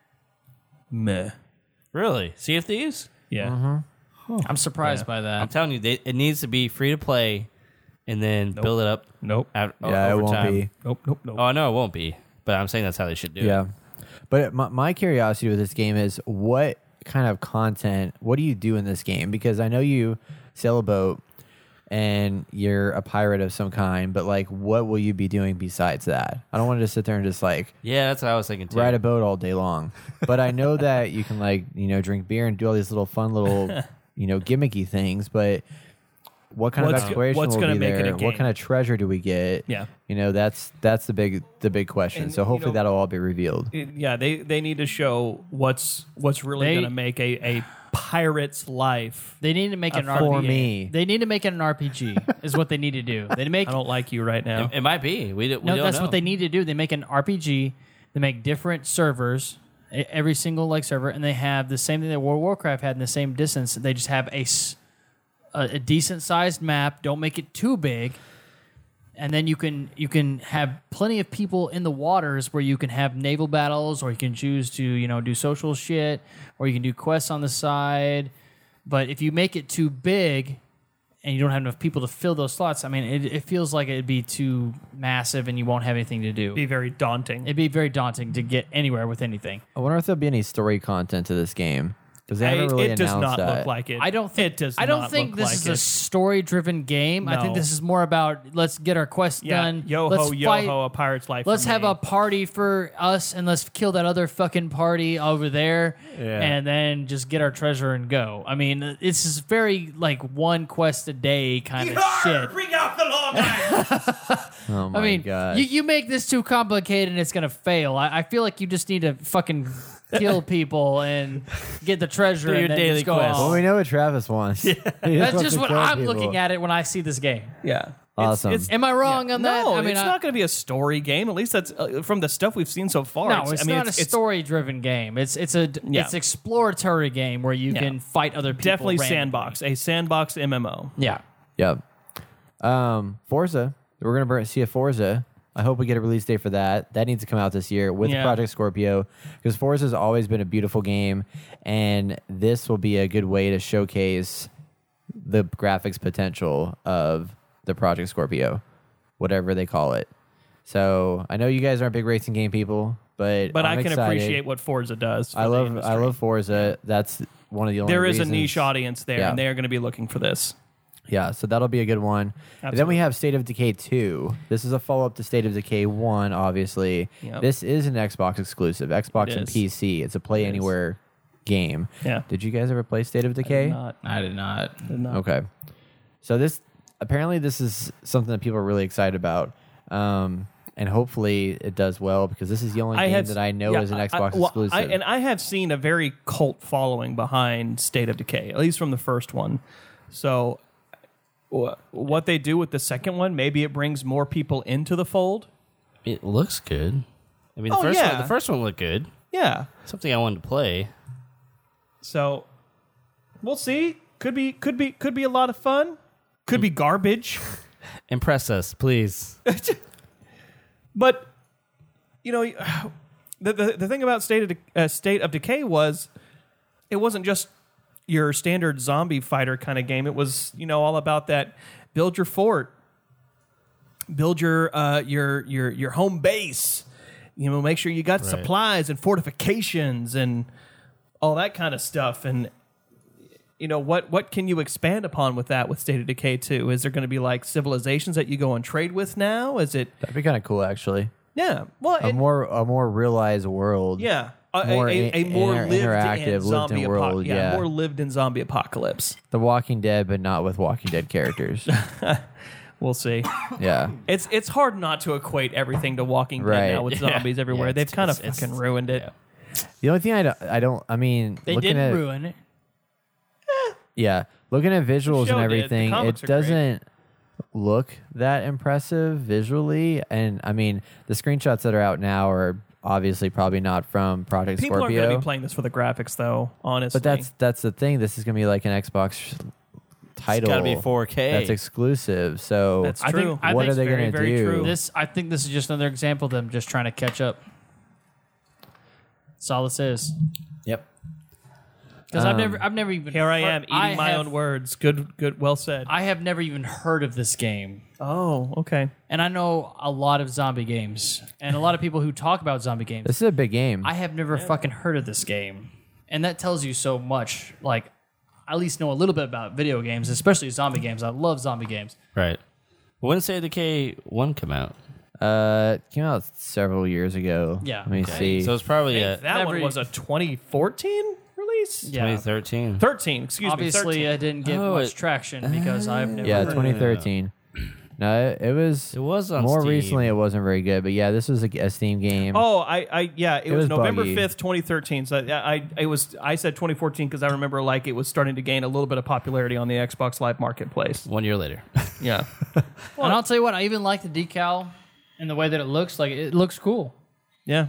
meh. Really? Sea of Thieves? Yeah. Mm-hmm. I'm surprised by I'm that. telling you, they, it needs to be free to play, and then build it up. Nope. Out, yeah, it over won't time. be. Nope. Nope. Nope. Oh no, it won't be. But I'm saying that's how they should do it. Yeah. But my, my curiosity with this game is what kind of content, what do you do in this game? Because I know you sail a boat. and you're a pirate of some kind, but like, what will you be doing besides that? I don't want to just sit there and just like Yeah, that's what I was thinking too. ride a boat all day long. But I know that you can like, you know, drink beer and do all these little fun little, you know, gimmicky things, but what kind What's- of exploration what's will gonna be make it a there? game? What kind of treasure do we get? Yeah. You know, that's that's the big the big question. And, so you hopefully know, that'll all be revealed. It- yeah, they they need to show what's what's really They- going to make a, a pirate's life. They need to make it an For R P G. me. They need to make it an R P G. Is what they need to do. They make I don't like you right now. It, it might be. We, d- we no. don't That's know. what they need to do. They make an R P G. They make different servers, e- every single like server, and they have the same thing that World of Warcraft had in the same distance. They just have a s- a, a decent sized map. Don't make it too big. And then you can you can have plenty of people in the waters where you can have naval battles, or you can choose to you know do social shit, or you can do quests on the side. But if you make it too big, and you don't have enough people to fill those slots, I mean, it, it feels like it'd be too massive, and you won't have anything to do. Be very daunting. It'd be very daunting to get anywhere with anything. I wonder if there'll be any story content to this game because they I- haven't really it does announced not that. look like it. I don't think it does. I don't not think look this like is it. a story-driven game. I think No. this is more about let's get our quest yeah, done. yo let's ho yo fight. ho, a pirate's life. Let's for have me. a party for us, and let's kill that other fucking party over there, Yeah. and then just get our treasure and go. I mean, it's just very like one quest a day kind of shit. Bring out the long knife. Oh my I mean, god! you, you make this too complicated, and it's gonna fail. I, I feel like you just need to fucking kill people and get the treasure Do and your then daily just go quest. on. well, we know what Travis wants. He just That's wants just to what kill I'm people. looking at it when I see this game. yeah. Awesome. It's, it's, Am I wrong on that? no, I mean, it's I- not going to be a story game. At least that's uh, from the stuff we've seen so far. No, it's I mean, not it's, a it's story-driven game. It's it's a Yeah. it's exploratory game where you Yeah. can fight other people. definitely randomly. sandbox, a sandbox M M O. Yeah. Yep. Um, Forza. We're gonna bur- see a Forza. I hope we get a release date for that. That needs to come out this year with Yeah. Project Scorpio because Forza has always been a beautiful game, and this will be a good way to showcase the graphics potential of the Project Scorpio, whatever they call it. So I know you guys aren't big racing game people, but But I'm I can excited. appreciate what Forza does. For I the love I industry. love Forza. That's one of the only. There is a reasons. niche audience there, Yeah. and they are going to be looking for this. Yeah, so that'll be a good one. And then we Absolutely. have State of Decay two. This is a follow up to State of Decay one, obviously. Yep. This is an Xbox exclusive, Xbox It and is. P C. It's a play It is. anywhere game. Yeah. Did you guys ever play State of Decay? Not, I did not. not. Okay. So this apparently this is something that people are really excited about. Um, and hopefully it does well because this is the only I game have that I know yeah, is an I- Xbox I- well, exclusive. I, and I have seen a very cult following behind State of Decay, at least from the first one. So, wh- what they do with the second one, maybe it brings more people into the fold. It looks good. I mean, the Oh, first yeah. one, the first one looked good. Yeah. Something I wanted to play. So, we'll see. Could be, could be, could be a lot of fun. Could be garbage. Impress us, please. But you know, the the, the thing about State of De- uh, State of Decay was it wasn't just your standard zombie fighter kind of game. It was, you know, all about that build your fort, build your uh, your your your home base. You know, make sure you got Right. supplies and fortifications and all that kind of stuff. And you know, what what can you expand upon with that with State of Decay two? Is there going to be like civilizations that you go and trade with now? Is it That'd be kind of cool, actually. yeah? Well, A it- more a more realized world. yeah, a, More a, a, a in- more inter- lived interactive, in zombie lived-in apo- world, yeah, yeah. more lived in zombie apocalypse. The Walking Dead, but not with Walking Dead characters. We'll see. Yeah. It's it's hard not to equate everything to Walking Dead Right. now with Yeah. zombies everywhere. Yeah, They've it's- kind of it's- fucking it's- ruined it. yeah. The only thing I don't, I don't I mean, They looking didn't at, ruin it. yeah, looking at visuals show and did. The everything, comics it are great. doesn't look that impressive visually. And I mean, the screenshots that are out now are obviously probably not from Project People aren't going Scorpio. to be playing this for the graphics, though. Honestly, but that's that's the thing. This is gonna be like an Xbox title. gotta be four K. That's exclusive. So That's I true. think- I what think are they it's very, gonna very do? true. This, I think, this is just another example of them just trying to catch up. That's all this is. Yep. Because I've Um, never, I've never even. Here I heard- am eating I my have- own words. Good, good, well said. I have never even heard of this game. oh, okay. And I know a lot of zombie games and a lot of people who talk about zombie games. this is a big game. I have never fucking heard of this game. And that tells you so much. Like, at least know a little bit about video games, especially zombie games. I love zombie games. Right. When did State of Decay one come out? Uh, it came out several years ago. Yeah. Let me Okay. see. So it's probably a That Every- one was a twenty fourteen release? Yeah. twenty thirteen. thirteen, excuse Obviously, me. it didn't get Oh, much it- traction because I've never. yeah, heard of twenty it. thirteen. No, it, it was. It was on more Steam. recently. It wasn't very good, but yeah, this was a, a Steam game. Oh, I, I, yeah, it, It was, was November buggy. fifth, twenty thirteen. So I, I, it was. I said twenty fourteen because I remember like it was starting to gain a little bit of popularity on the Xbox Live Marketplace. One year later. Yeah, And I'll tell you what, I even like the decal and the way that it looks. Like it looks cool. yeah.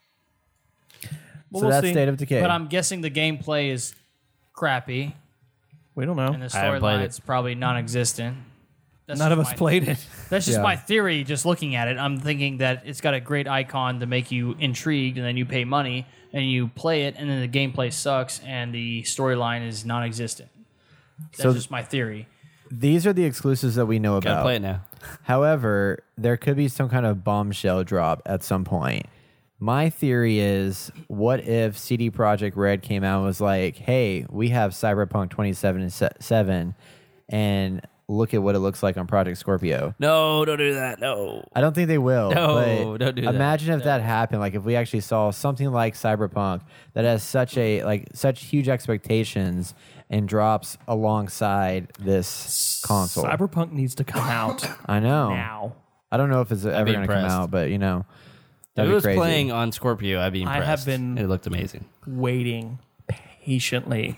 Well, so we'll that's see. State of Decay. But I'm guessing the gameplay is crappy We don't know. and the I haven't played storyline's probably non-existent. That's None just of us my- played it. That's just Yeah. my theory. Just looking at it, I'm thinking that it's got a great icon to make you intrigued, and then you pay money and you play it, and then the gameplay sucks and the storyline is non-existent. That's So- just my theory. These are the exclusives that we know Gotta about. play it now. However, there could be some kind of bombshell drop at some point. My theory is, what if C D Projekt Red came out and was like, "Hey, we have Cyberpunk twenty seventy-seven, and look at what it looks like on Project Scorpio." No, don't do that. No. I don't think they will. No, but don't do that. Imagine if that happened. Like if we actually saw something like Cyberpunk that has such a like such huge expectations and drops alongside this console. Cyberpunk needs to come out I know. now. I don't know if it's ever be going to come impressed. out, but you know, If that'd it be was crazy. playing on Scorpio, I'd be I impressed. have been- It looked amazing. Waiting patiently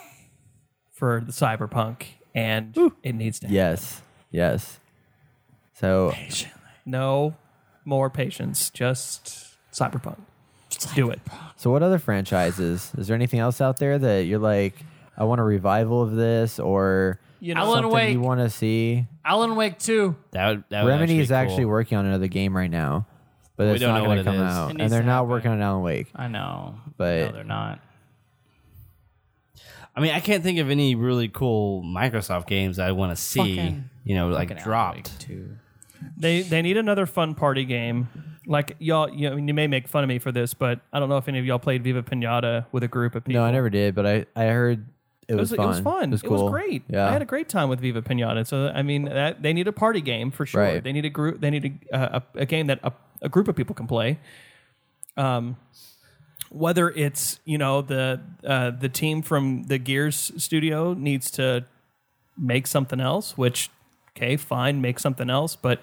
for the Cyberpunk, and it needs to. happen. Yes, yes. So No more patience. Just Cyberpunk. Do it. So what other franchises? Is there anything else out there that you're like, I want a revival of this, or You know, Alan something Wake. you want to see? Alan Wake two. That would, that would Remedy actually is be actually cool. working on another game right now, but We it's don't not know going to what it come is. out, It and needs they're to not happen. working on Alan Wake. I know, But- no, they're not. I mean, I can't think of any really cool Microsoft games I want to see. Fucking- you know, like Fucking Alan dropped. Wake two. They they need another fun party game. Like y'all, you, know, you may make fun of me for this, but I don't know if any of y'all played Viva Pinata with a group of people. No, I never did, but I I heard it, It was, was, fun. it was fun. It was cool. great. Yeah, I had a great time with Viva Pinata. So I mean, that, they need a party game for sure. Right. They need a group. They need a uh, a, a game that a, a group of people can play. Um, whether it's you know the uh, the team from the Gears studio needs to make something else, which okay, fine, make something else, but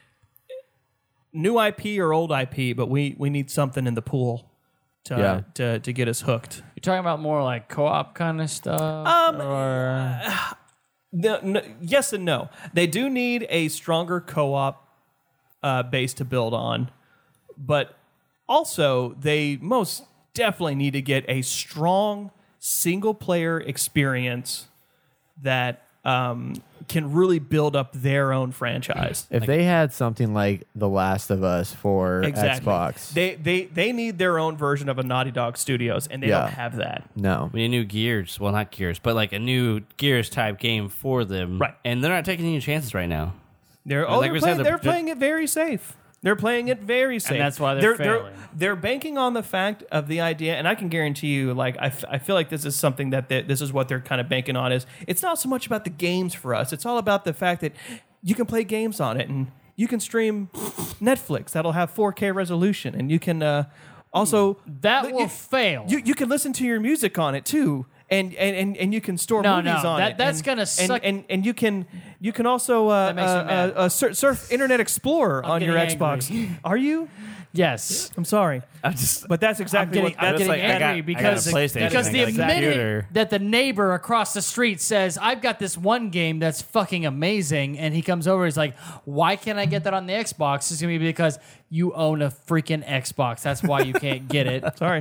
new I P or old I P, but we we need something in the pool to Yeah. to to get us hooked. You're talking about more like co-op kind of stuff, Um, or No, no, yes and no. They do need a stronger co-op uh, base to build on, but also they most definitely need to get a strong single-player experience that um, can really build up their own franchise. if they had something like The Last of Us for Exactly. Xbox, They they they need their own version of a Naughty Dog Studios, and they Yeah. don't have that. no. We need new Gears. Well, not Gears, but like a new Gears type game for them. Right. And they're not taking any chances right now. They're oh, like they're, we said, playing, they're- they're playing it very safe. They're playing it very safe, that's why they're failing. They're, banking on the fact of the idea, and I can guarantee you, like I, f- I feel like this is something that they, this is what they're kind of banking on. Is it's not so much about the games for us; it's all about the fact that you can play games on it, and you can stream Netflix that'll have four K resolution, and you can uh, also that li- will you, fail. you you can listen to your music on it too. And, and, and, and you can store No, movies no, on that- it. that's and, gonna and, suck- And, and you can you can also uh, That makes me uh, mad. uh, uh, sur- surf Internet Explorer on your getting Xbox. angry. Are you? yes. I'm sorry, I'm just. but that's I'm exactly getting, what. I'm That's getting like, I got- angry I got a because, PlayStation, because I the got a minute computer. that the neighbor across the street says, I've got this one game that's fucking amazing, and he comes over, he's like, why can't I get that on the Xbox? It's going to be because you own a freaking Xbox. That's why you can't get it. sorry,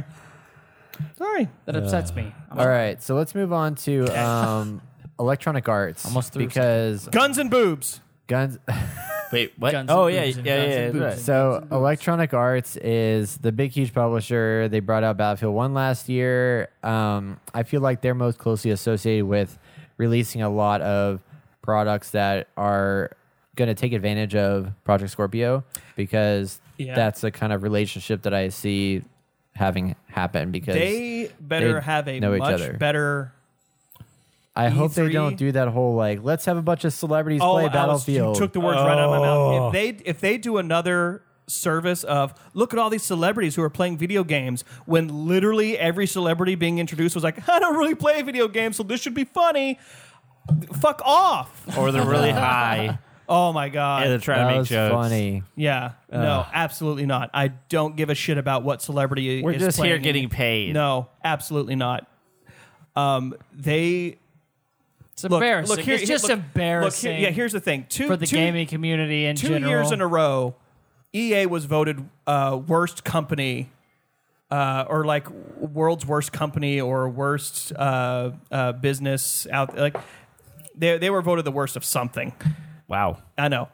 sorry. That upsets me. I'm All right, so let's move on to um, Electronic Arts. Almost through. because Guns and boobs. guns. Wait, what? Guns oh, and yeah. boobs and Yeah, guns yeah, and yeah. boobs. right. So Electronic Arts is the big, huge publisher. They brought out Battlefield one last year. Um, I feel like they're most closely associated with releasing a lot of products that are going to take advantage of Project Scorpio, because Yeah. that's the kind of relationship that I see having happen, because They better they have a know each much other. better I hope they E three. don't do that whole like let's have a bunch of celebrities Oh, play I was- Battlefield. you took the words right out of my mouth. Oh. If they if they do another service of look at all these celebrities who are playing video games, when literally every celebrity being introduced was like, I don't really play video games, so this should be funny. Fuck off. Or they're really high Oh my god. and they're trying that to make was jokes. funny. Yeah. No, absolutely not. I don't give a shit about what celebrity We're is just here playing. getting paid. No, absolutely not. Um, they It's look, embarrassing. look here, it's here- just look- embarrassing. Look, here, yeah, here's the thing. Two, for the two, gaming community in two general. years in a row, E A was voted uh, worst company, uh, or like world's worst company or worst uh, uh, business out. Like they they were voted the worst of something. Wow. I know,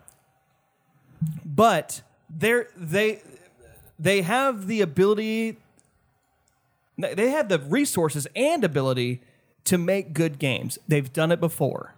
but they're they they have the ability. They have the resources and ability to make good games. They've done it before.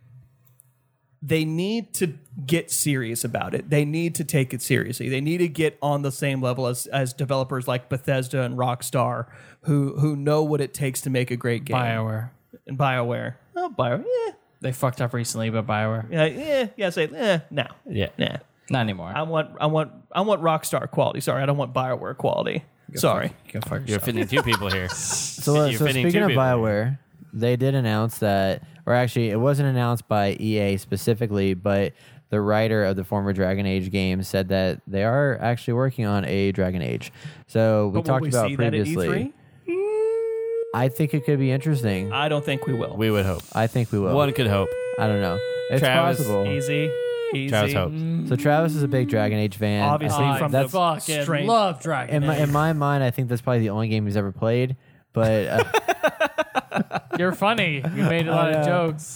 They need to get serious about it. They need to take it seriously. They need to get on the same level as, as developers like Bethesda and Rockstar, who who know what it takes to make a great game. BioWare. And BioWare. Oh, BioWare. Yeah, They fucked up recently, but BioWare. yeah, yeah. yeah say, eh, no, Yeah. nah. Not anymore. I want, I want, I want Rockstar quality. Sorry, I don't want BioWare quality. Sorry. Go fuck You're yourself. offending two people here. So, You're so offending speaking two of people. BioWare, they did announce that, or actually, it wasn't announced by E A specifically, but the writer of the former Dragon Age game said that they are actually working on a Dragon Age. So we But will talked we about see that at E previously. three? I think it could be interesting. I don't think we will. We would hope. I think we will. One could hope. I don't know. It's Travis, possible. Easy, easy. Travis hopes. So Travis is a big Dragon Age fan. Obviously, I think I from that's the fucking straight- love Dragon in my, Age. in my mind. I think that's probably the only game he's ever played. But uh, You're funny. You made a lot of jokes.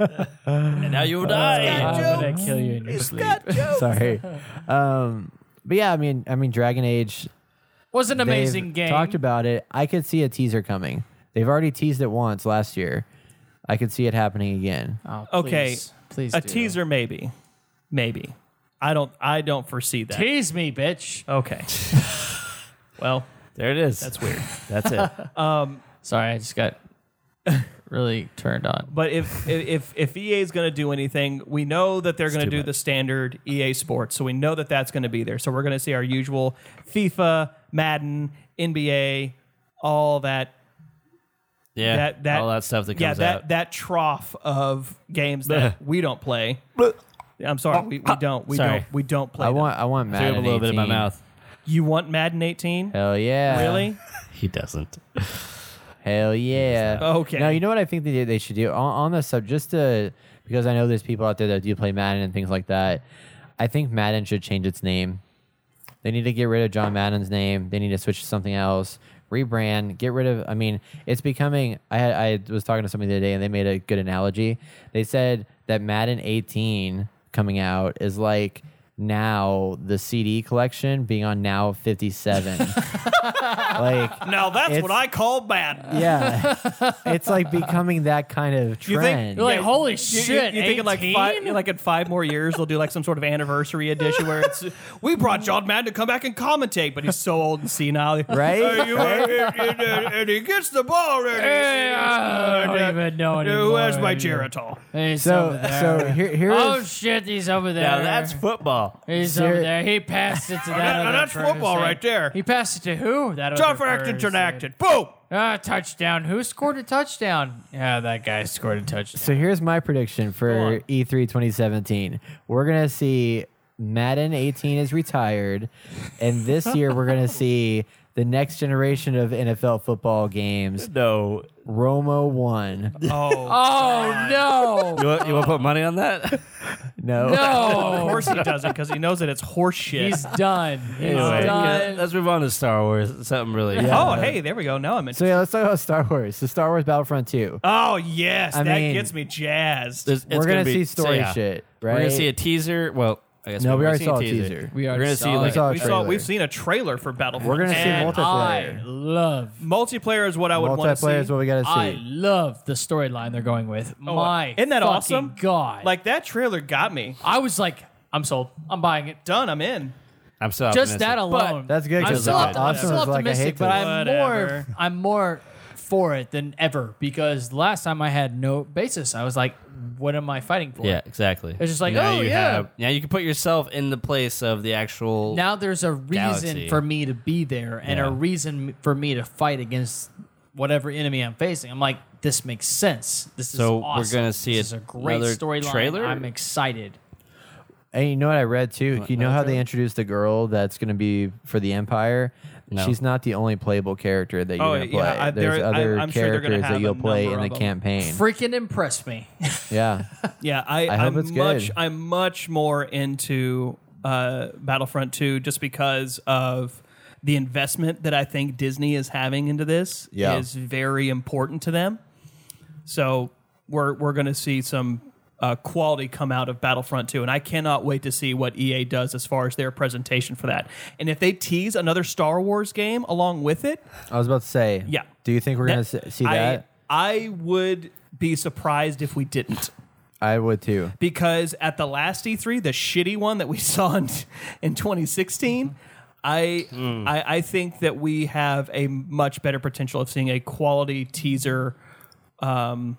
And now you die. I'm gonna kill you in your sleep. sorry. Um, but yeah, I mean, I mean, Dragon Age. Was an amazing they've game. Talked about it. I could see a teaser coming. They've already teased it once last year. I could see it happening again. Oh, Okay, please, please a do. teaser, maybe, maybe. I don't. I don't foresee that. Tease me, bitch. Okay. Well, There it is. that's weird. That's it. Sorry, I just got really turned on. But if if if E A is going to do anything, we know that they're going to too do much. the standard E A Sports. So we know that that's going to be there. So we're going to see our usual FIFA, Madden, N B A, all that. Yeah. that that all that stuff that comes yeah, that out. that trough of games that we don't play. I'm sorry, we, we don't. We Sorry. don't. We don't play. I them. want. I want Threw up Madden a little bit in my eighteen. mouth. You want Madden eighteen? Hell yeah! Really? He doesn't. Hell yeah! Okay. Now you know what I think they they should do on, on the sub just to because I know there's people out there that do play Madden and things like that. I think Madden should change its name. They need to get rid of John Madden's name. They need to switch to something else. Rebrand. Get rid of. I mean, it's becoming. I had, I was talking to somebody the other day and they made a good analogy. They said that Madden eighteen coming out is like now the C D collection being on now fifty-seven. Like. Now that's It's- what I call Madden. Yeah, it's like becoming that kind of You think- trend. You're like, holy You, shit! you, you think in like eighteen? five, like in five more years they'll do like some sort of anniversary edition where it's we brought John Madden to come back and commentate, but he's so old and senile, Right? Uh, you- and, and- and he gets the ball. And Hey, I don't even know anymore. Where's my Geritol? He's so, over there. so here, here's oh shit, he's over there. Now that's football. He's Ser- over there. He passed it to that. that- other that's football person. right there. He passed it to who? That John other Fraction person. enacted. Boom. Ah, touchdown. Who scored a touchdown? Yeah, that guy scored a touchdown. so here's my prediction Go for on. E three twenty seventeen. We're gonna see Madden eighteen is retired, and this year we're gonna see the next generation of N F L football games. No. Romo one. Oh, Oh no! You want, you want to put money on that? No. of No! course he doesn't because he knows that it's horse shit. He's done. He's Anyway, done. let's move on to Star Wars. Something really. oh, hey, there we go. Now I'm in. So yeah, let's talk about Star Wars. So Star Wars Battlefront two. Oh yes, I that mean- gets me jazzed. There's- it's We're gonna, be- see story so, yeah. shit, right? We're gonna see a teaser. Well, I guess No, we've we already already seen saw a teaser. teaser. We We're already gonna saw see it. like We saw a we saw. trailer. We've seen a trailer for Battlefield. We're gonna see And multiplayer. I love. multiplayer is what I would want to see. Multiplayer is what we gotta see. I love the storyline they're going with. My isn't that fucking awesome? God, Like that trailer got me. I was like, I'm sold. I'm buying it. Done. I'm in. I'm so Just optimistic. that alone. That's good I'm because still, Awesome I'm still was like, I optimistic, hate but this. I'm Whatever. more. I'm more for it than ever because last time I had no basis. I was like, what am I fighting for? Yeah, exactly. It's just like, now oh, you yeah. have, now you can put yourself in the place of the actual. Now there's a reason Galaxy. for me to be there and Yeah. a reason for me to fight against whatever enemy I'm facing. I'm like, this makes sense. This So is we're awesome. gonna see this is a great another storyline. trailer? I'm excited. And you know what I read too? You know another how they trailer? introduced the girl that's going to be for the Empire? No. She's not the only playable character that you're Oh, going to play. yeah, I- There's there- I- other I'm sure they're gonna characters have that a you'll play number in the of them. campaign. Freaking impress me. Yeah. Yeah, I, I hope I'm it's much good. I'm much more into uh, Battlefront two just because of the investment that I think Disney is having into this Yeah. is very important to them. So we're we're going to see some uh, quality come out of Battlefront two, and I cannot wait to see what E A does as far as their presentation for that. And if they tease another Star Wars game along with it, I was about to say. Yeah. Do you think we're going that- to see I, that? I would be surprised if we didn't. I would too. Because at the last E three, the shitty one that we saw in, in twenty sixteen, I, I I think that we have a much better potential of seeing a quality teaser um,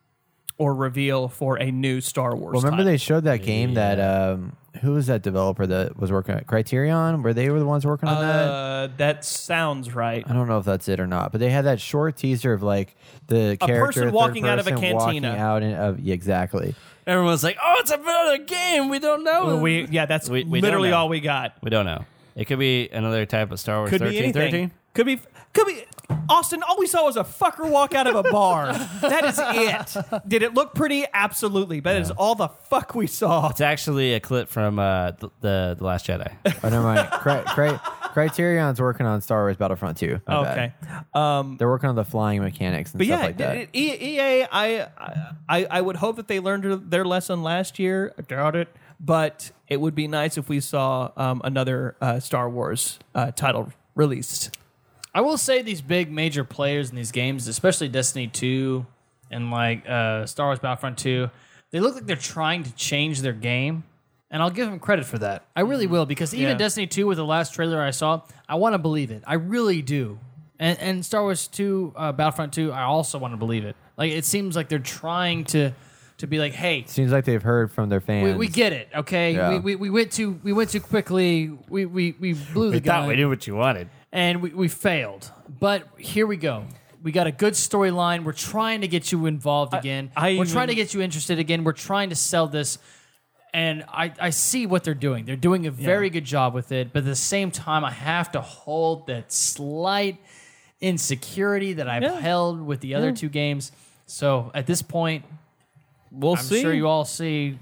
or reveal for a new Star Wars. Well, remember title. they showed that game that um, who was that developer that was working at Criterion? Where they were the ones working on that? Uh, that sounds right. I don't know if that's it or not, but they had that short teaser of like the A character person third walking out of a person walking cantina. out in, of, yeah, exactly. Everyone's like, "Oh, it's another game. We don't know." Well, we yeah, that's We- we don't literally know. all we got. we don't know. It could be another type of Star Wars. Could be thirteen, anything. thirteen? Could be. Could be. Austin, all we saw was a fucker walk out of a bar. That is it. Did it look pretty? Absolutely. But that is all the fuck we saw. It's actually a clip from uh, the, the the Last Jedi. Oh, never mind. Cri- Cri- Criterion's working on Star Wars Battlefront two. My bad. Okay. Um, They're working on the flying mechanics and but stuff yeah, like that. it- E- EA, I, I, I would hope that they learned their lesson last year. I doubt it. But it would be nice if we saw um, another uh, Star Wars uh, title released. I will say these big major players in these games, especially Destiny two and like uh, Star Wars Battlefront two, they look like they're trying to change their game. And I'll give them credit for that. I really will, because even Yeah. Destiny two with the last trailer I saw, I want to believe it. I really do. And, and Star Wars two, uh, Battlefront two, I also want to believe it. Like, it seems like they're trying to to be like, hey, Seems like they've heard from their fans. we, we get it, okay? Yeah. We, we, we went too we went too quickly. We we, we blew the We thought gun. we knew what you wanted. and we, we failed. But here we go. We got a good storyline. We're trying to get you involved again. I We're even- trying to get you interested again. We're trying to sell this. And I, I see what they're doing. They're doing a very good job with it. But at the same time, I have to hold that slight insecurity that I've Yeah. held with the other two games. So at this point, We'll I'm see. sure you all see.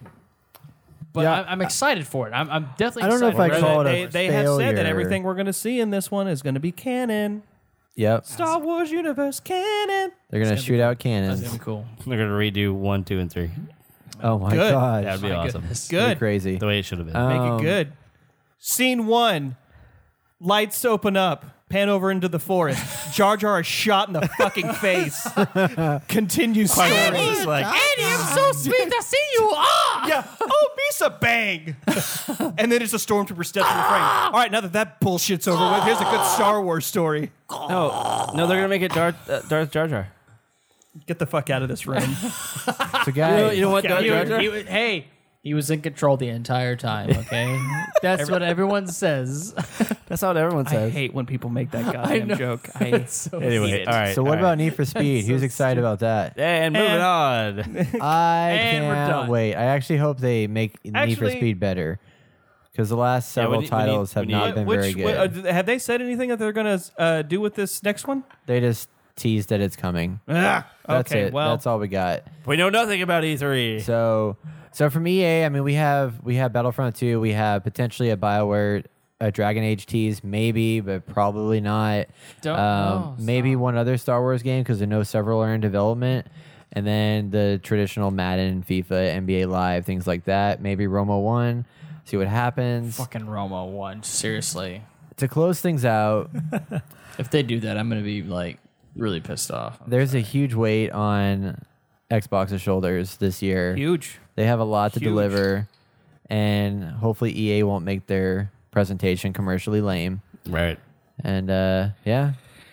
But Yeah. I, I'm excited for it. I'm, I'm definitely I don't know if I excited. call it a they, they have said that failure. everything we're going to see in this one is going to be canon. Yep. Star Wars universe canon. They're going to shoot out That's cannons. going to be cool. They're gonna redo one, two, and three. Oh my Good. god. That'd be My awesome. goodness. Pretty Good. crazy. The way it should have been. Uh, Make Um, it good. Scene one. Lights open up. Pan over into the forest. Jar Jar is shot in the fucking face. Continue story. It's like, Andy, I'm so sweet to see you. Ah! Yeah. Oh, Misa, bang. And then it's a stormtrooper steps in the frame. All right, now that that bullshit's over with, here's a good Star Wars story. no, no, they're gonna make it Darth, uh, Darth Jar Jar. Get the fuck out of this room. So guys, You know what, Yeah, Darth He Jar was- Jar? he was- hey, he was in control the entire time, okay? That's what everyone says. That's what everyone I says. hate when people make that goddamn know. joke. I so Anyway, hated. all right. so what all about right. Need for Speed? Who's excited about that? And moving on. I And we're can't done. wait. I actually hope they make Need for Actually- Speed better, because the last Yeah, we several need- we need- titles we have need- not been Which, very wh- uh, good. d- have they said anything that they're going to uh, do with this next one? They just teased that it's coming. Ah, That's okay, it. well, That's all we got. We know nothing about E three. So, so from E A, I mean, we have we have Battlefront two. We have potentially a BioWare, a Dragon Age tease, maybe, but probably not. Don't um, know, maybe so- one other Star Wars game, because I know several are in development. And then the traditional Madden, FIFA, N B A Live, things like that. Maybe Romo one. See what happens. Fucking Romo one. Seriously. To close things out, If they do that, I'm going to be like really pissed off. there's a huge weight on Xbox's shoulders this year. huge. They have a lot to Huge. deliver, and hopefully E A won't make their presentation commercially lame. Right. And uh, yeah,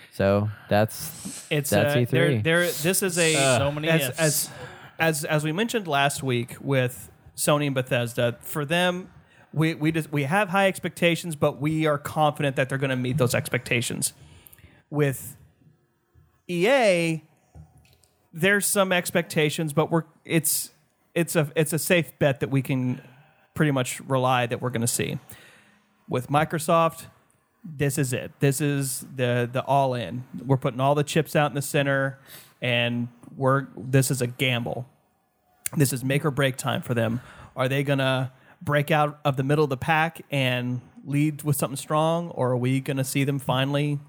So that's It's that's uh, E three. There, there, this is a So many as, ifs. as as as we mentioned last week with Sony and Bethesda. For them, we we just we have high expectations, but we are confident that they're going to meet those expectations. With E A, there's some expectations, but we're it's it's a it's a safe bet that we can pretty much rely that we're going to see. With Microsoft, this is it. This is the the all in. We're putting all the chips out in the center, and we're this is a gamble. This is make or break time for them. Are they gonna break out of the middle of the pack and lead with something strong, or are we gonna see them finally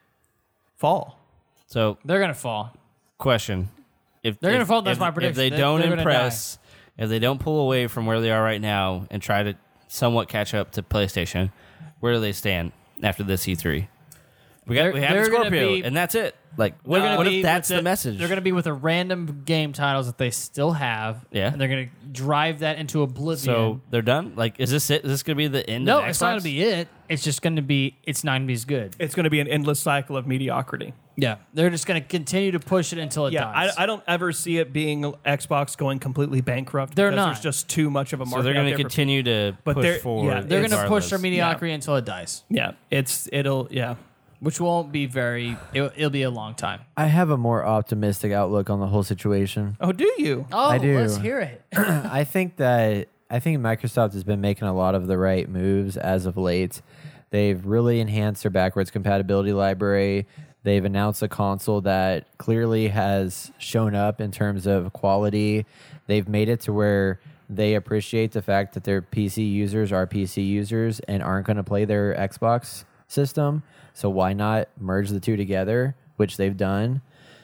fall? So, They're gonna fall. question: If They're if, gonna fall, that's if, my If prediction. they They- don't they're gonna impress, if they don't pull away from where they are right now and try to somewhat catch up to PlayStation, where do they stand after this E three? We got They're- we have they're gonna Scorpio, be- and that's it. Like, what, They're gonna what be if that's with the message? They're going to be with a random game titles that they still have. Yeah. And they're going to drive that into oblivion. so they're done. Like, is this it? Is this going to be the end? no, of it's not going Xbox? to be it. It's just going to be, it's not going to be as good. It's going to be an endless cycle of mediocrity. Yeah. They're just going to continue to push it until it Yeah, dies. I, I don't ever see it being Xbox going completely bankrupt. They're because not. There's just too much of a market. So they're going going to continue to But push they're- forward. yeah, They're going to push regardless. their mediocrity until it dies, Yeah, it's it'll yeah. which won't be very, it'll, it'll be a long time. I have a more optimistic outlook on the whole situation. Oh, do you? Oh, I do. let's hear it. I think that I think Microsoft has been making a lot of the right moves as of late. They've really enhanced their backwards compatibility library. They've announced a console that clearly has shown up in terms of quality. They've made it to where they appreciate the fact that their P C users are P C users and aren't going to play their Xbox system. So why not merge the two together, which they've done.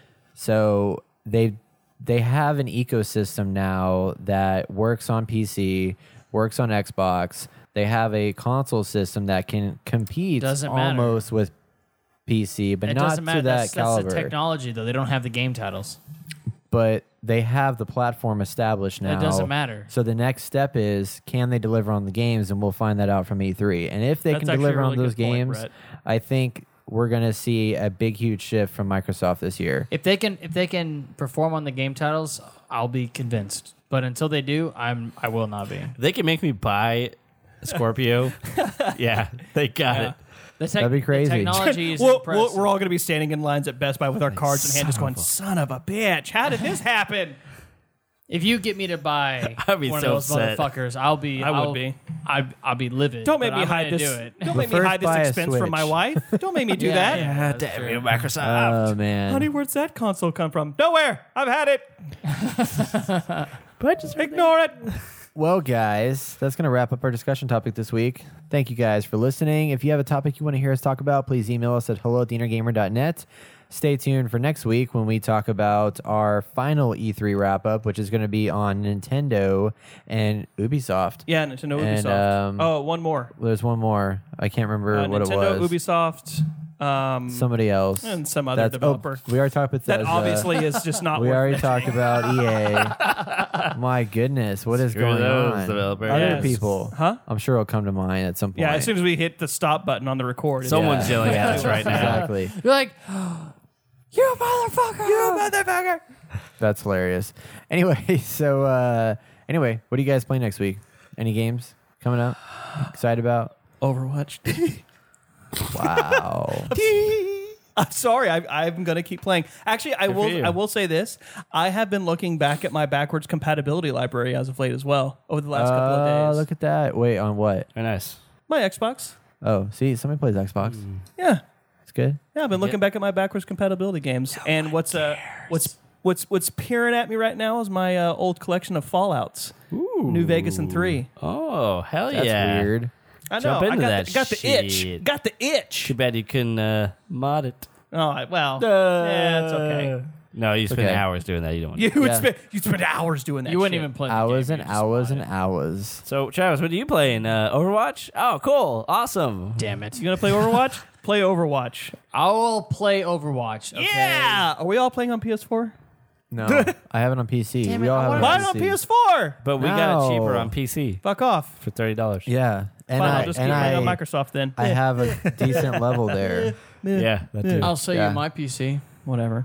So they they have an ecosystem now that works on P C, works on Xbox. They have a console system that can compete Doesn't matter. almost with P C, but It not doesn't matter. to that That's, that's caliber. the technology, though. They don't have the game titles. But they have the platform established now. It doesn't matter. So the next step is, can they deliver on the games? And we'll find that out from E three. And if they That's can actually deliver a on really those good point, games, Brett. I think we're going to see a big, huge shift from Microsoft this year. If they can, if they can perform on the game titles, I'll be convinced. But until they do, I'm, I will not be. If they can make me buy Scorpio, yeah, they got Yeah. it. The tech- That'd be crazy. The technology is We'll- we'll- impressive. we're all going to be standing in lines at Best Buy with our cards in hand, just going, "Son of a bitch! How did this happen?" If you get me to buy I'd be one so of those upset. motherfuckers, I'll be. I would I'll, be. I, I'll be livid. Don't make but me I'm hide gonna this. Do it. Don't make me first hide this buy a expense from my Switch. wife. Don't make me do Yeah, that. yeah. Ah, that's damn true. you, Microsoft. Oh, man. Honey, where's that console come from? Nowhere. I've had it. but just Ignore it. Well, guys, that's going to wrap up our discussion topic this week. Thank you guys for listening. If you have a topic you want to hear us talk about, please email us at hello at the inner gamer dot net. Stay tuned for next week when we talk about our final E three wrap up, which is going to be on Nintendo and Ubisoft. Yeah, Nintendo And, Ubisoft. um, oh, one more. There's one more. I can't remember Uh, what Nintendo, it was. Ubisoft, um, Somebody else. and some other That's- oh, developer. we already talked about that those, uh, obviously is just not We worth already it. talked about E A. My goodness, what is Screw going those on? developers. Other Yes. people, Huh? I'm sure it'll come to mind at some point. Yeah, as soon as we hit the stop button on the record. it's- Someone's Yeah. yelling at us right now. Exactly. You're like, you motherfucker! You motherfucker! That's hilarious. Anyway, so uh, anyway, what do you guys play next week? Any games coming up? Excited about? Overwatch. Wow. I'm sorry, I, I'm going to keep playing. Actually, I Good for will. you. I will say this: I have been looking back at my backwards compatibility library as of late as well over the last couple Uh, of days. look at that. Wait, on what? Very nice. My Xbox. Oh, see, somebody plays Xbox. Yeah, It's good. yeah. I've been looking back at my backwards compatibility games, and what's uh, what's what's what's peering at me right now is my uh, old collection of Fallouts, New Vegas and three. Oh, hell That's yeah. weird. I know. Jump I into got that the, got the itch. shit. Got the itch. Too bad you couldn't uh, mod it. Oh I- well, yeah, it's okay. No, you spend Okay. hours doing that. You don't want You to. would Yeah. spend you spend hours doing that. You wouldn't shit. even play the Hours game, and you just hours bought and it. hours. So, Travis, what are you playing? Uh, Overwatch? Oh, cool. Awesome. Damn it! You gonna play Overwatch? Play Overwatch. I will play Overwatch. Okay? Yeah. Are we all playing on P S four? No, I have it on P C. Damn we it, all I have it wanna- Buy on it on P C. P S four. But we got it cheaper No. on P C Fuck off. for thirty dollars. Yeah, and Fine, I I'll just and keep playing I, on Microsoft then. I have a decent level there. Yeah, that too. I'll sell Yeah. you my P C. Whatever.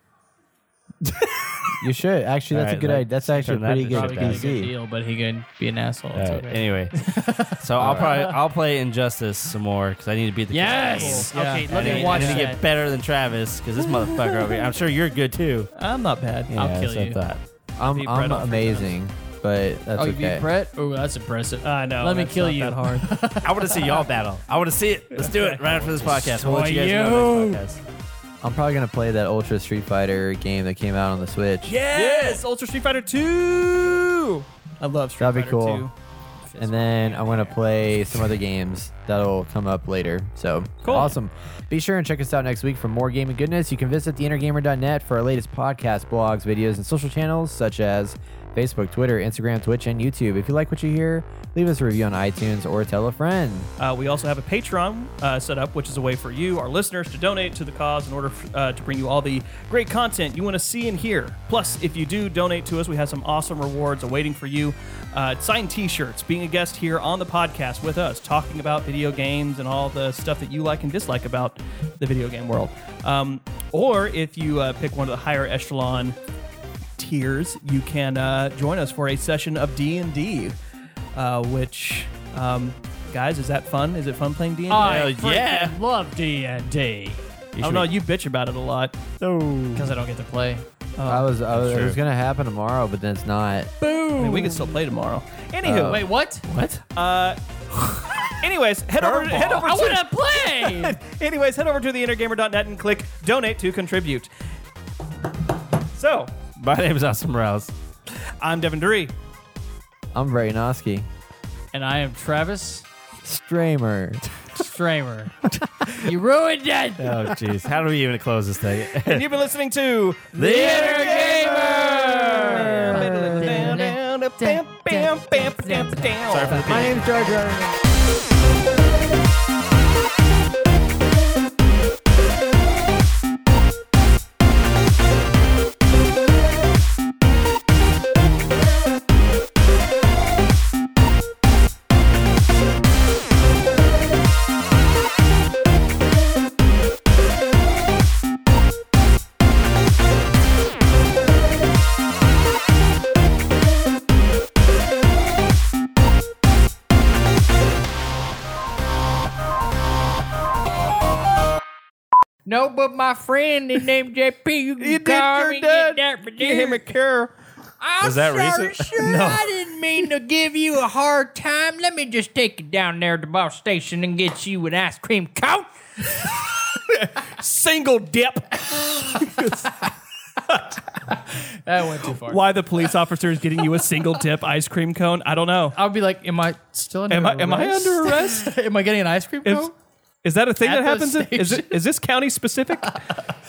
You should actually. That's All a right, good that- idea. That's actually a turn that pretty into good Probably get a P good C. deal, but he could be an asshole. All It's right, okay. Anyway, so I'll probably I'll play Injustice some more because I need to beat the Yes. game. Okay, Yeah. let I me need, watch I need to that. get better than Travis because this motherfucker over here. I'm sure you're good too. I'm not bad. Yeah, I'll that's kill what I you. thought. I'm, Beat I'm Brett off amazing, but that's Oh, you okay. beat Brett? Oh, that's impressive. I know. Let me that's kill not you. that hard. I want to see y'all battle. I want to see it. Let's do it right after this podcast. We'll let you guys know next podcast. I'm probably gonna play that Ultra Street Fighter game that came out on the Switch. Yes, Ultra Street Fighter two. I love Street That'd be Fighter cool. two. And then I'm gonna play some other games that'll come up later. So Cool. awesome. Be sure and check us out next week for more gaming goodness. You can visit the inner gamer dot net for our latest podcasts, blogs, videos, and social channels such as Facebook, Twitter, Instagram, Twitch, and YouTube. If you like what you hear, leave us a review on iTunes or tell a friend. Uh, we also have a Patreon uh, set up, which is a way for you, our listeners, to donate to the cause in order f- uh, to bring you all the great content you want to see and hear. Plus, if you do donate to us, we have some awesome rewards awaiting for you. Uh, signed T-shirts, being a guest here on the podcast with us, talking about video games and all the stuff that you like and dislike about the video game world. Um, or if you uh, pick one of the higher echelon tiers, you can uh, join us for a session of D and D, uh, which, um, guys, is that fun? Is it fun playing D and D? I Hell freaking yeah. love D and D Oh no, you bitch about it a lot. because I don't get to play. I was, I was it true. was gonna happen tomorrow, but then it's not. I mean, we can still play tomorrow. Anywho, Wait, what? What? uh, anyways, head over, head over, I to, want to play. anyways, head over to the inner gamer dot net and click donate to contribute. So, My name is Austin Rouse. I'm Devin Duree. I'm Braynoski. And I am Travis Stramer. Stramer. You ruined it. Oh, jeez. How do we even close this thing? And you've been listening to The Inner Sorry for the My name's Jar Jar. No, but my friend is named J P. You can You did call your me, dad. get that for Give him a cure. I'm Was that sorry, recent? sir. I didn't mean to give you a hard time. Let me just take you down there to the bus station and get you an ice cream cone. Single dip. That went too far. Why the police officer is getting you a single dip ice cream cone? I don't know. I would be like, am I still under Am I arrest? am I under arrest? am I getting an ice cream Is, cone? is that a thing At that the happens? In, is it station. is this county specific?